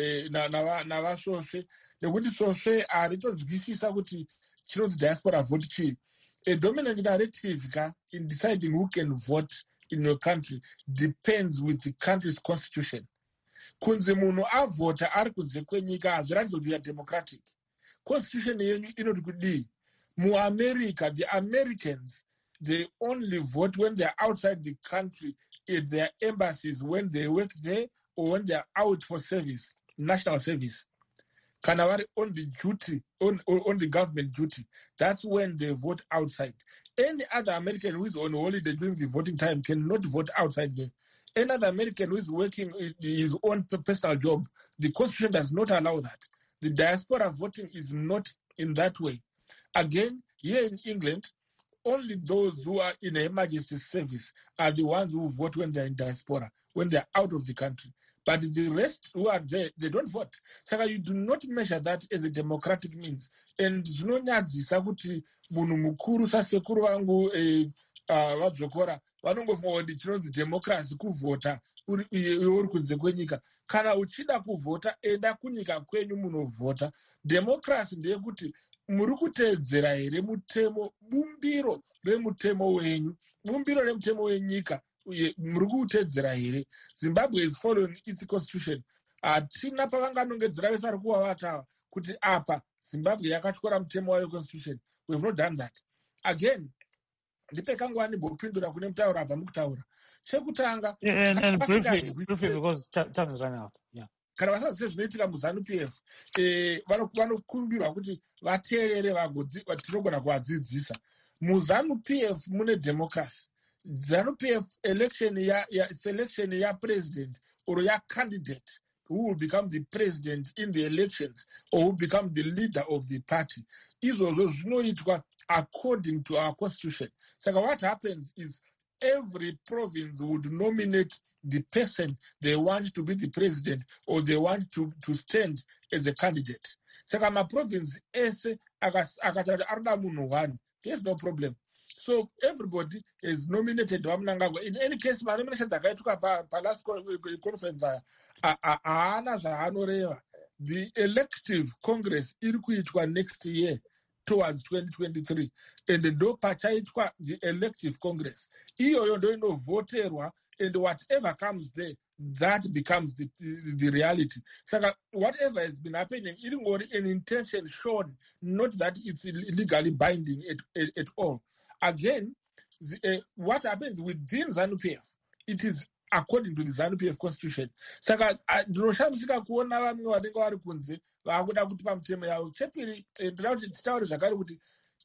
navasvosve nekuti svosve haritonzwisisa kuti chinonzi diaspora vote chii. A dominant narrative ka in deciding who can vote in your country depends with the country's constitution. Kunze munhu avhota ari kunze kwenyika hazviratidzi kuti democratic. Constitution yenyu inoti kudii? Mu-America, the Americans, they only vote when they're outside the country in their embassies, when they work there, or when they're out for service, national service. Kanavari on the duty, on, on the government duty. That's when they vote outside. Any other American who is on holiday during the voting time cannot vote outside there. Any other American who is working his own personal job, the Constitution does not allow that. The diaspora voting is not in that way. Again, here in England, only those who are in an emergency service are the ones who vote when they're in diaspora, when they're out of the country. But the rest who are there, they don't vote. So you do not measure that as a democratic means. And zvinonyadzisa kuti munhu mukuru sasekuru vangu vadzokora vanongofunga kuti chinonzi democracy kuvhota uri kunze kwenyika. Kana uchida kuvhota enda kunyika kwenyu munovhota. Democracy ndeyekuti muri kuteedzera here mutemo bumbiro remutemo wenyu, bumbiro remutemo wenyika muri kuteedzera here. Zimbabwe is following its constitution. Hatina pavanganongedzera vese vari kuvavata kuti apa Zimbabwe yakatyora mutemo wayo constitution. We have not done that. Again, ndipekangwa ndimbopindura kune mutauro abva mukutaura. Chekutanga and, and briefly, briefly because time is running out. Yeah. Kana vasazive zvinoitika muZANU P F vanokumbirwa kuti vateerere tinogona kuvadzidzisa. MuZANU P F mune democracy. ZANU P F election ya, ya selection ya president or ya candidate who will become the president in the elections or who will become the leader of the party. Izvozvo zvinoitwa according to our constitution. So what happens is every province would nominate the person they want to be the president or they want to, to stand as a candidate. Saka maprovince ese akataura arida munhu one, there's no problem. So everybody is nominated. In any case, my nomination dzakaitwa pa last conference haana zvaanoreva. The elective congress iri kuitwa next year towards twenty twenty-three, and ndo pachaitwa the elective congress. Iyoyo ndo inovhoterwa, and whatever comes there, that becomes the, the, the reality. So whatever has been happening, it is an intention shown, not that it's legally binding at, at, at all. Again, the, uh, what happens within ZANU P F, it is according to the ZANU P F constitution. Saka ndinoshamisika kuona vamwe vanenge vari kunze vakuda kuti pamutemo yavo. Chepiri ndinoda kuti titaure zvakare kuti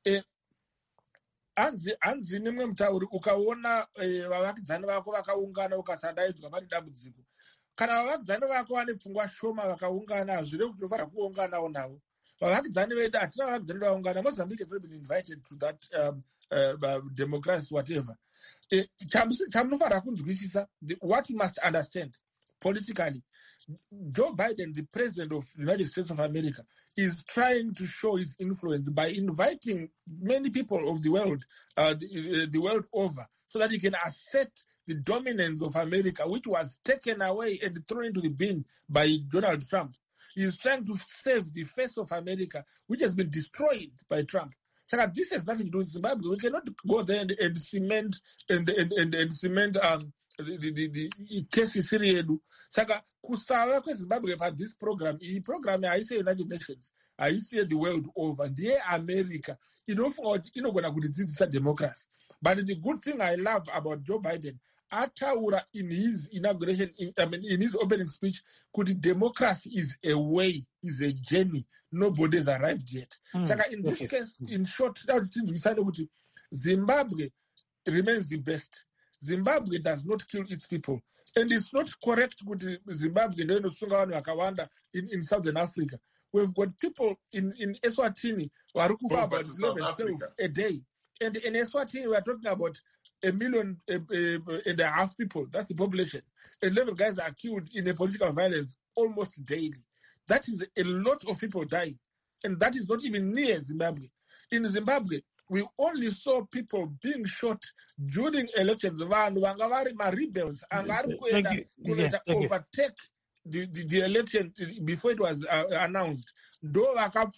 hanzi hanzi nemwe mutauri ukaona vavakidzani vako vakaungana ukasadaidzwa pane dambudziko, kana vavakidzani vako vane pfungwa shoma vakaungana hazvirevi kuti unofanira kuunganawo navo. Vavakidzani vedu hatina vavakidzani vaungana. Mozambique has not been invited to that um, uh, democracy whatever. Chamunofanira kunzwisisa, what you must understand politically, Joe Biden, the president of the United States of America, is trying to show his influence by inviting many people of the world, uh, the, the world over, so that he can assert the dominance of America, which was taken away and thrown into the bin by Donald Trump. He is trying to save the face of America, which has been destroyed by Trump. So this has nothing to do with Zimbabwe. We cannot go there and, and cement and and and, and cement um, the the the, the case Syria. Saka kusava kweZimbabwe pa this program. The program I say United Nations, I say the world over. And the America, you know, for you know, gonna good democracy. But the good thing I love about Joe Biden, Ataura in his inauguration, in, I mean, in his opening speech, could democracy is a way, is a journey. Nobody has arrived yet. Mm, so in this okay. case, in short, we decided Zimbabwe remains the best. Zimbabwe does not kill its people. And it's not correct with Zimbabwe in, in Southern Africa. We've got people in, in Eswatini who are looking for about eleven, twelve a day. And in Eswatini, we are talking about a million uh, uh, and a half people. That's the population. eleven guys are killed in a political violence almost daily. That is a lot of people dying. And that is not even near Zimbabwe. In Zimbabwe, we only saw people being shot during elections. Rebels yes, overtake the, the, the election before it was uh, announced. Doctor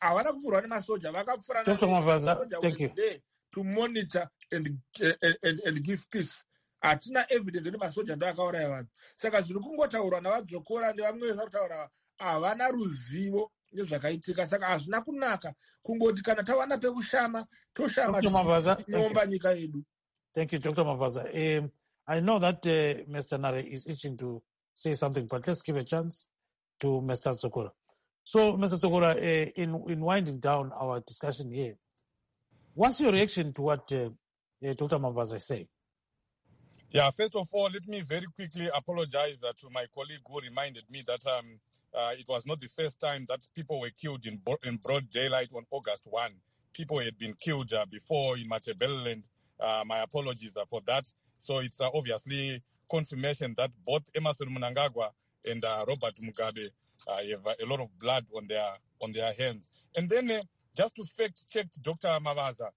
Mavaza, thank you. To monitor and, and, and, and give peace. Atina evidence that masoja ndo akauraya vanhu. Saka zviri kungotaurwa navadzokora nevamwe vakutaura havana ruzivo nezvakaitika. Saka hazvina kunaka kungoti kana tawana pekushama toshama nyomba nyika yedu. Thank you, Doctor Mavaza. Um, I know that uh, Mister Nare is itching to say something, but let's give a chance to Mister Tsokora. So, Mister Tsokora, uh, in, in winding down our discussion here, what's your reaction to what uh, uh, Doctor Mavaza is saying? Yeah, first of all, let me very quickly apologize uh, to my colleague who reminded me that um, uh, it was not the first time that people were killed in, bo- in broad daylight on August first. People had been killed uh, before in Matabeleland. Uh, my apologies uh, for that. So it's uh, obviously confirmation that both Emmerson Mnangagwa and uh, Robert Mugabe uh, have uh, a lot of blood on their on their hands. And then uh, just to fact check Doctor Mavaza,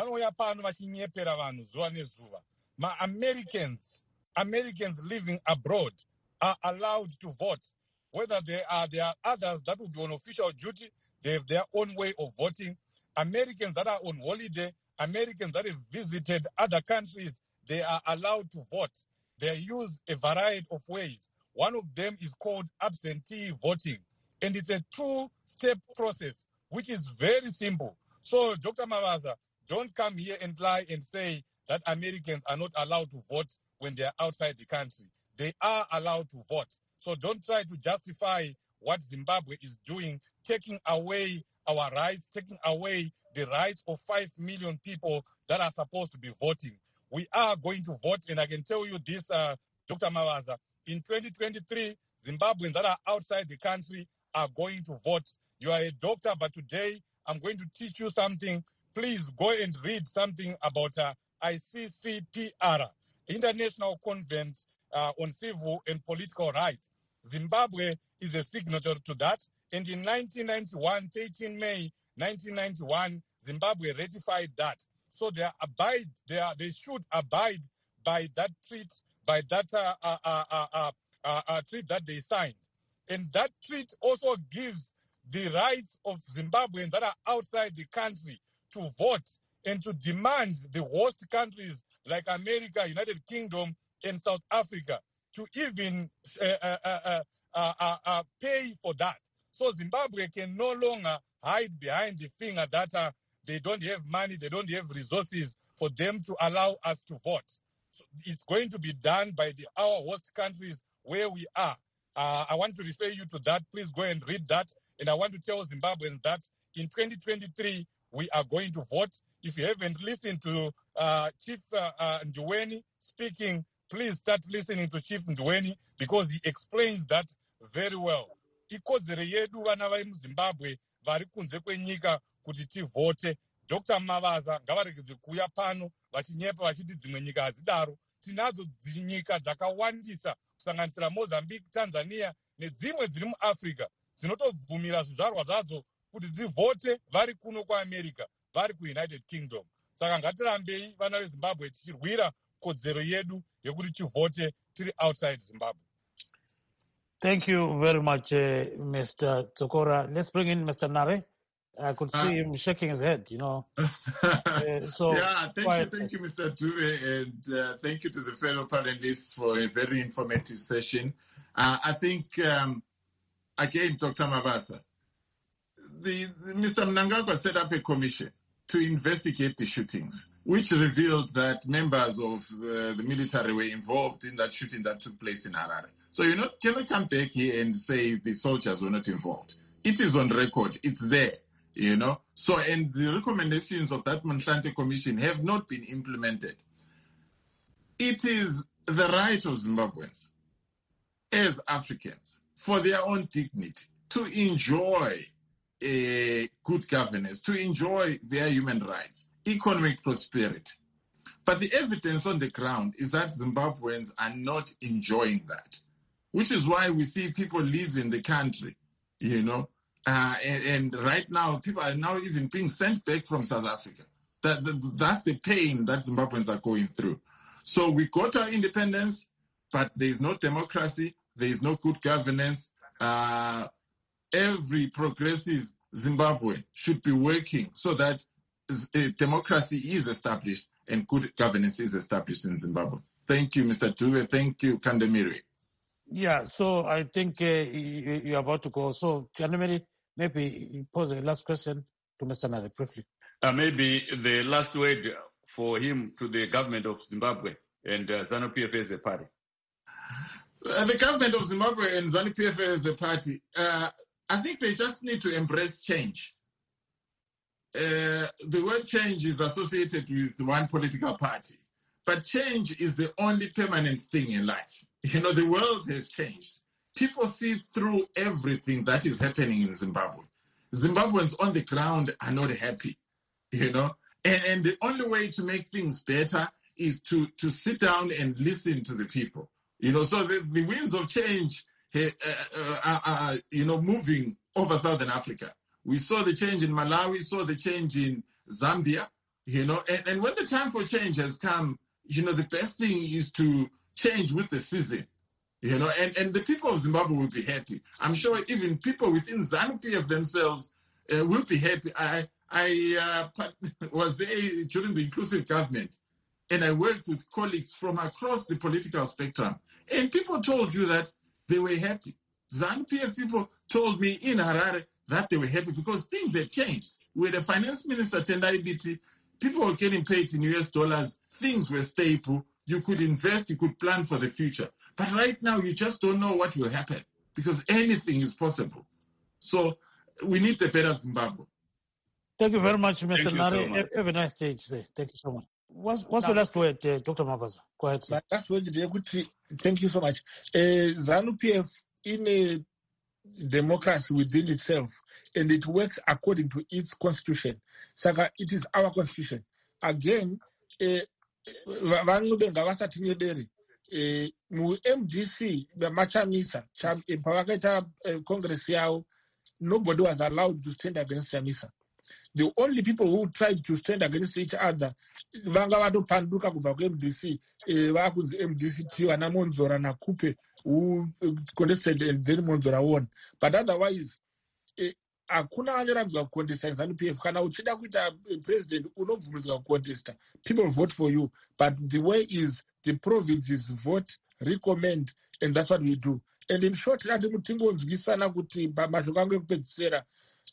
Ma Americans, Americans living abroad are allowed to vote. Whether there are there are others that will be on official duty, they have their own way of voting. Americans that are on holiday, Americans that have visited other countries, they are allowed to vote. They use a variety of ways. One of them is called absentee voting. And it's a two-step process, which is very simple. So, Doctor Mavaza, don't come here and lie and say that Americans are not allowed to vote when they are outside the country. They are allowed to vote. So don't try to justify what Zimbabwe is doing, taking away our rights, taking away the rights of five million people that are supposed to be voting. We are going to vote, and I can tell you this, uh, Doctor Mavaza, in twenty twenty-three, Zimbabweans that are outside the country are going to vote. You are a doctor, but today I'm going to teach you something. Please go and read something about uh, I C C P R, International Convent uh, on Civil and Political Rights. Zimbabwe is a signatory to that. And in nineteen ninety-one, thirteen May nineteen ninety-one, Zimbabwe ratified that. So they abide, they, are, they should abide by that treat, by that uh, uh, uh, uh, uh, uh, uh, treat that they signed. And that treat also gives the rights of Zimbabweans that are outside the country to vote and to demand the host countries like America, United Kingdom, and South Africa to even uh, uh, uh, uh, uh, uh, pay for that. So Zimbabwe can no longer hide behind the finger that uh, they don't have money, they don't have resources for them to allow us to vote. So it's going to be done by the our host countries where we are. Uh, I want to refer you to that. Please go and read that. And I want to tell Zimbabweans that in twenty twenty-three, we are going to vote. If you haven't listened to uh, Chief uh, uh, Nduweni speaking, please start listening to Chief Nduweni because he explains that very well. Ikodzero yedu vana vari muZimbabwe vari kunze kwenyika kuti tivote. Doctor Mavaza ngavaregedze kuuya pano vachinyepa vachiti dzimwe nyika hadzidaro. Tinadzo nyika dzakawandisa kusanganisira Mozambique, Tanzania nedzimwe dziri muAfrica dzinotobvumira zvizvarwa zvadzo kuti dzivote vari kuno kuAmerica, vari kuUnited Kingdom. Saka ngatirambei vana veZimbabwe tichirwira kodzero yedu yekuti tivote tiri outside Zimbabwe. Thank you very much, uh, Mister Tsokora. Let's bring in Mister Nare. I could see uh, him shaking his head, you know. uh, so yeah, thank quiet. you, thank you, Mister Dube, and uh, thank you to the fellow panelists for a very informative session. Uh, I think, um, again, Doctor Mavaza, the, the Mister Mnangagwa set up a commission to investigate the shootings, which revealed that members of the, the military were involved in that shooting that took place in Harare. So you not, cannot come back here and say the soldiers were not involved. It is on record. It's there, you know. So, and the recommendations of that Motlanthe Commission have not been implemented. it is the right of Zimbabweans as Africans for their own dignity to enjoy a good governance, to enjoy their human rights, economic prosperity. But the evidence on the ground is that Zimbabweans are not enjoying that, which is why we see people leaving the country, you know, uh, and, and right now people are now even being sent back from South Africa. That, that That's the pain that Zimbabweans are going through. So we got our independence, but there is no democracy, there is no good governance. Uh, every progressive Zimbabwean should be working so that uh, democracy is established and good governance is established in Zimbabwe. Thank you, Mister Dube. Thank you, Kandemiri. Yeah, so I think uh, you, you're about to go. So, Kandemiri, maybe you pose a last question to Mister Nare briefly. Uh, maybe the last word for him to the government of Zimbabwe and uh, ZANU-P F as a party. Uh, the government of Zimbabwe and ZANU-P F as a party, uh, I think they just need to embrace change. Uh, the word change is associated with one political party, but change is the only permanent thing in life. You know, the world has changed. People see through everything that is happening in Zimbabwe. Zimbabweans on the ground are not happy, you know, and, and the only way to make things better is to, to sit down and listen to the people, you know. So the, the winds of change uh, uh, are, are, you know, moving over Southern Africa. We saw the change in Malawi, saw the change in Zambia, you know, and, and when the time for change has come, you know, the best thing is to change with the season, you know, and, and the people of Zimbabwe will be happy. I'm sure even people within ZANU-P F themselves uh, will be happy. I, I uh, was there during the inclusive government, and I worked with colleagues from across the political spectrum, and people told you that they were happy. ZANU-P F people told me in Harare that they were happy because things had changed. With the finance minister, Tendai Biti, people were getting paid in U S dollars, things were stable, you could invest, you could plan for the future. But right now, you just don't know what will happen because anything is possible. So we need a better Zimbabwe. Thank you very much, Mister Thank you so Nare. much. Have a nice day today. Thank you so much. What's, what's your last word, uh, Doctor Mavaza? Go ahead, sir. My last word, thank you so much. Uh, ZANU-P F in a democracy within itself, and it works according to its constitution. Saka, it is our constitution. Again, vanhu ngavasati nebere mu-M D C vamachamisa pavakaita congress yavo, nobody was allowed to stand against Chamisa. The only people who tried to stand against each other vanga vatopanduka kubva ku-M D C vakunzi M D C T vana Monzora naKupe who contested and then Monzora won. But otherwise, hakuna anorambidzwa kucontesta ZANU-P F. Kana uchida kuita president unobvumidzwa kucontesta. People vote for you. But the way is the provinces vote, recommend, and that's what we do. And in short, tingonzwisana kuti mashoko angu ekupedzisira,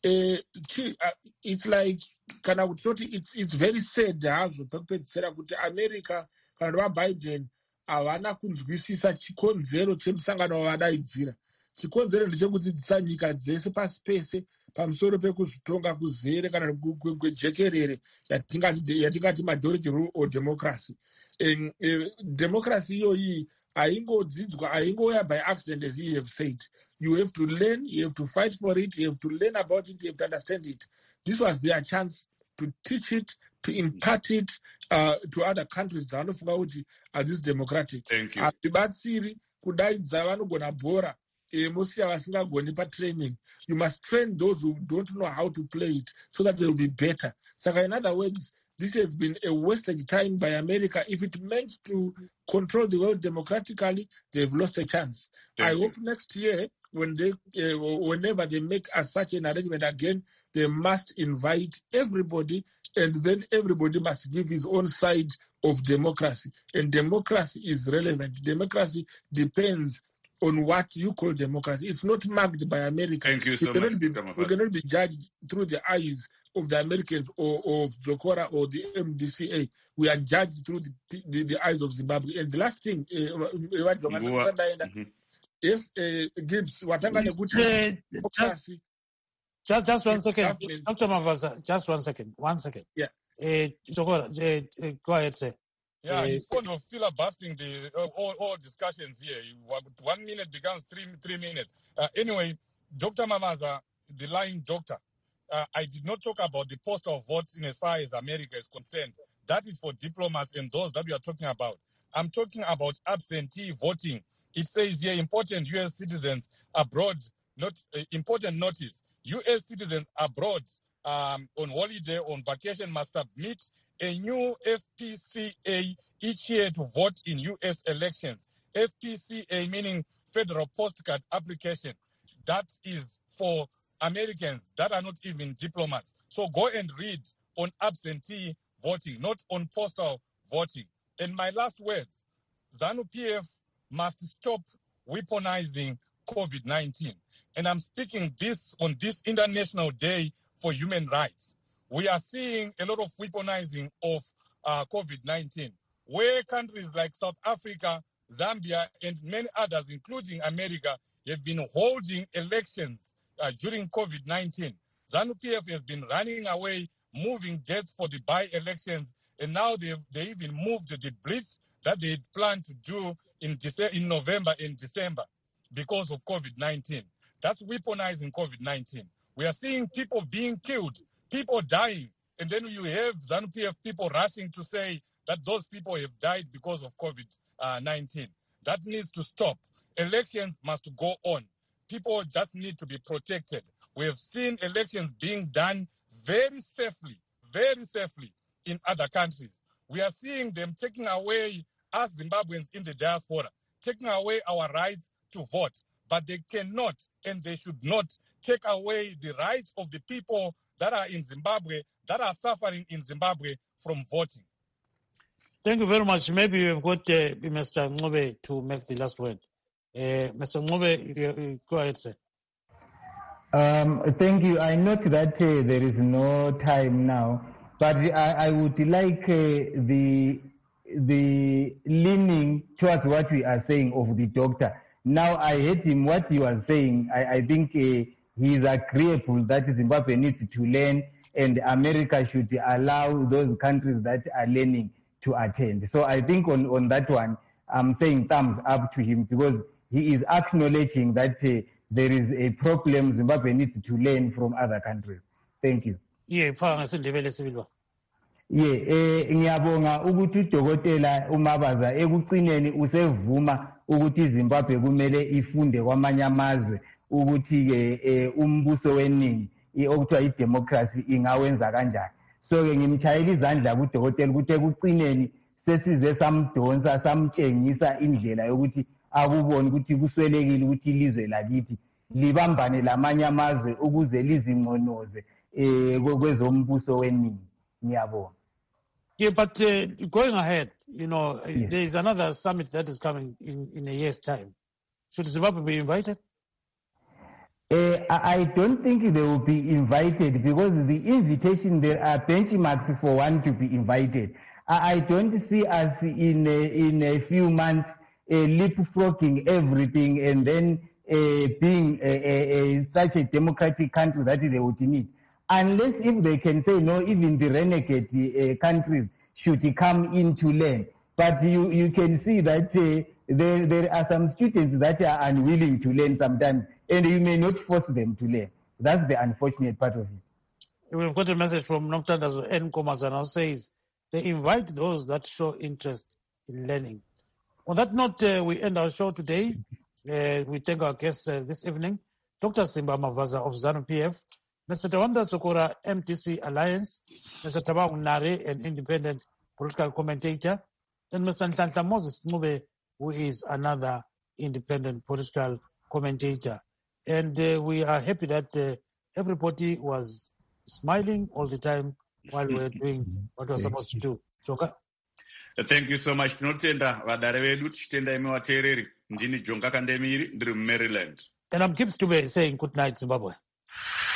it's like kana kuti it's it's very sad hazvo pekupedzisira kuti America kana vaBiden havana kunzwisisa chikonzero chemusangano wavadaidzira. Chikonzero ndechekudzidzisa nyika dzese pasi pese pamusoro pekuzvitonga kuzere kana kwejekerere yatingati majority rule or democracy. And, uh, democracy iyoyi haingodzidzwa, haingouya by accident, as you have said. You have to learn, you have to fight for it, you have to learn about it, you have to understand it. This was their chance to teach it, to impart it uh, to other countries. Dzavanofunga kuti this is democratic. Thank you. Hatibatsiri kudaidza vanogona bhora musiya vasingagoni patraining. You must train those who don't know how to play it so that they will be better. So in other words, this has been a wasted time by America. If it meant to control the world democratically, they've lost a chance. Thank I you. hope next year, when they, uh, whenever they make a, such an arrangement again, they must invite everybody, and then everybody must give his own side of democracy. And democracy is relevant. Democracy depends on what you call democracy. It's not marked by America. Thank you so we cannot much, be, Doctor Mavaza. we cannot be judged through the eyes of the Americans or of Zokora or the M D C A. We are judged through the, the, the eyes of Zimbabwe. And the last thing, uh, Nguwa. Mhm. yes, uh, Gibbs, watanga Uh, nekuti just, just, just one It's second. government. Doctor Mavaza, just one second. One second. Yeah. Uh, Zokora, uh, uh, go ahead, sir. Yeah, uh, he's fond of filibustering the uh, all, all discussions here. One minute becomes three three minutes. Uh, anyway, Doctor Mamaza, the lying doctor, uh, I did not talk about the postal votes in as far as America is concerned. That is for diplomats and those that we are talking about. I'm talking about absentee voting. It says here important U S citizens abroad, not uh, important notice. U S citizens abroad um, on holiday, on vacation must submit a new F P C A each year to vote in U S elections. F P C A meaning Federal Postcard Application. That is for Americans that are not even diplomats. So go and read on absentee voting, not on postal voting. And my last words, ZANU-P F must stop weaponizing COVID nineteen. And I'm speaking this on this International Day for Human Rights. We are seeing a lot of weaponizing of uh, COVID nineteen, where countries like South Africa, Zambia, and many others, including America, have been holding elections uh, during COVID nineteen. ZANU-P F has been running away, moving dates for the by-elections, and now they they even moved the blitz that they had planned to do in, Dece- in November and December because of COVID nineteen. That's weaponizing COVID nineteen. We are seeing people being killed, people dying, and then you have ZANU-P F people rushing to say that those people have died because of COVID nineteen. That needs to stop. Elections must go on. People just need to be protected. We have seen elections being done very safely, very safely in other countries. We are seeing them taking away us Zimbabweans in the diaspora, taking away our rights to vote. But they cannot and they should not take away the rights of the people that are in Zimbabwe, that are suffering in Zimbabwe from voting. Thank you very much. Maybe we've got uh, Mister Ngobe to make the last word. Uh, Mister Ngobe, you, you, go ahead, sir. Um, thank you. I note that uh, there is no time now, but I, I would like uh, the the leaning towards what we are saying of the doctor. Now I heard him what he was saying. I, I think uh, he is agreeable that Zimbabwe needs to learn and America should allow those countries that are learning to attend. So I think on, on that one, I'm saying thumbs up to him because he is acknowledging that uh, there is a problem Zimbabwe needs to learn from other countries. Thank you. Yeah, Sindebele Sibilwa. Yeah, eh ngiyabonga ukuthi uDokotela uMabaza ekucineni usevuma ukuthi iZimbabwe kumele ifunde kwamanye amazwe ukuthi ke umbuso weningi okuthiwa idemocracy ingawenza kanjani. So ke ngimchayela izandla kuDokotela ukuthi ekucineni sesize samdonsa samtshengisa indlela yokuthi akubona ukuthi kuswelekile ukuthi ilizwe lakithi libambane lamanye amazwe ukuze lizingconoze eh kwezombuso weningi. Ngiyabonga. Yeah, but uh, going ahead, you know, Yes. there is another summit that is coming in, in a year's time. Should Zimbabwe be invited? Uh, I I don't think they will be invited because the invitation, there are benchmarks for one to be invited. I, I don't see us in a, in a few months uh, leapfrogging everything and then uh, being a, a, a, such a democratic country that they would need. Unless if they can say, no, even the renegade uh, countries should come in to learn. But you, you can see that uh, there, there are some students that are unwilling to learn sometimes, and you may not force them to learn. That's the unfortunate part of it. We've got a message from Noctandas N. Komazana says they invite those that show interest in learning. On that note, uh, we end our show today. Uh, we thank our guests uh, this evening, Doctor Simba Mavaza of ZANU-P F, Mister Tawanda Sokora, M T C Alliance, Mister Tabang Nare, an independent political commentator, and Mister Nhlanhla Moses Ngube, who is another independent political commentator. And uh, we are happy that uh, everybody was smiling all the time while we were doing what we were supposed to do. Joka? Thank you so much. Tinotenda vadare vedu tichitenda imi vateereri. Ndini Jonga Kandemiri, ndiri muMaryland. And I'm Gibbs Dube saying good night, Zimbabwe.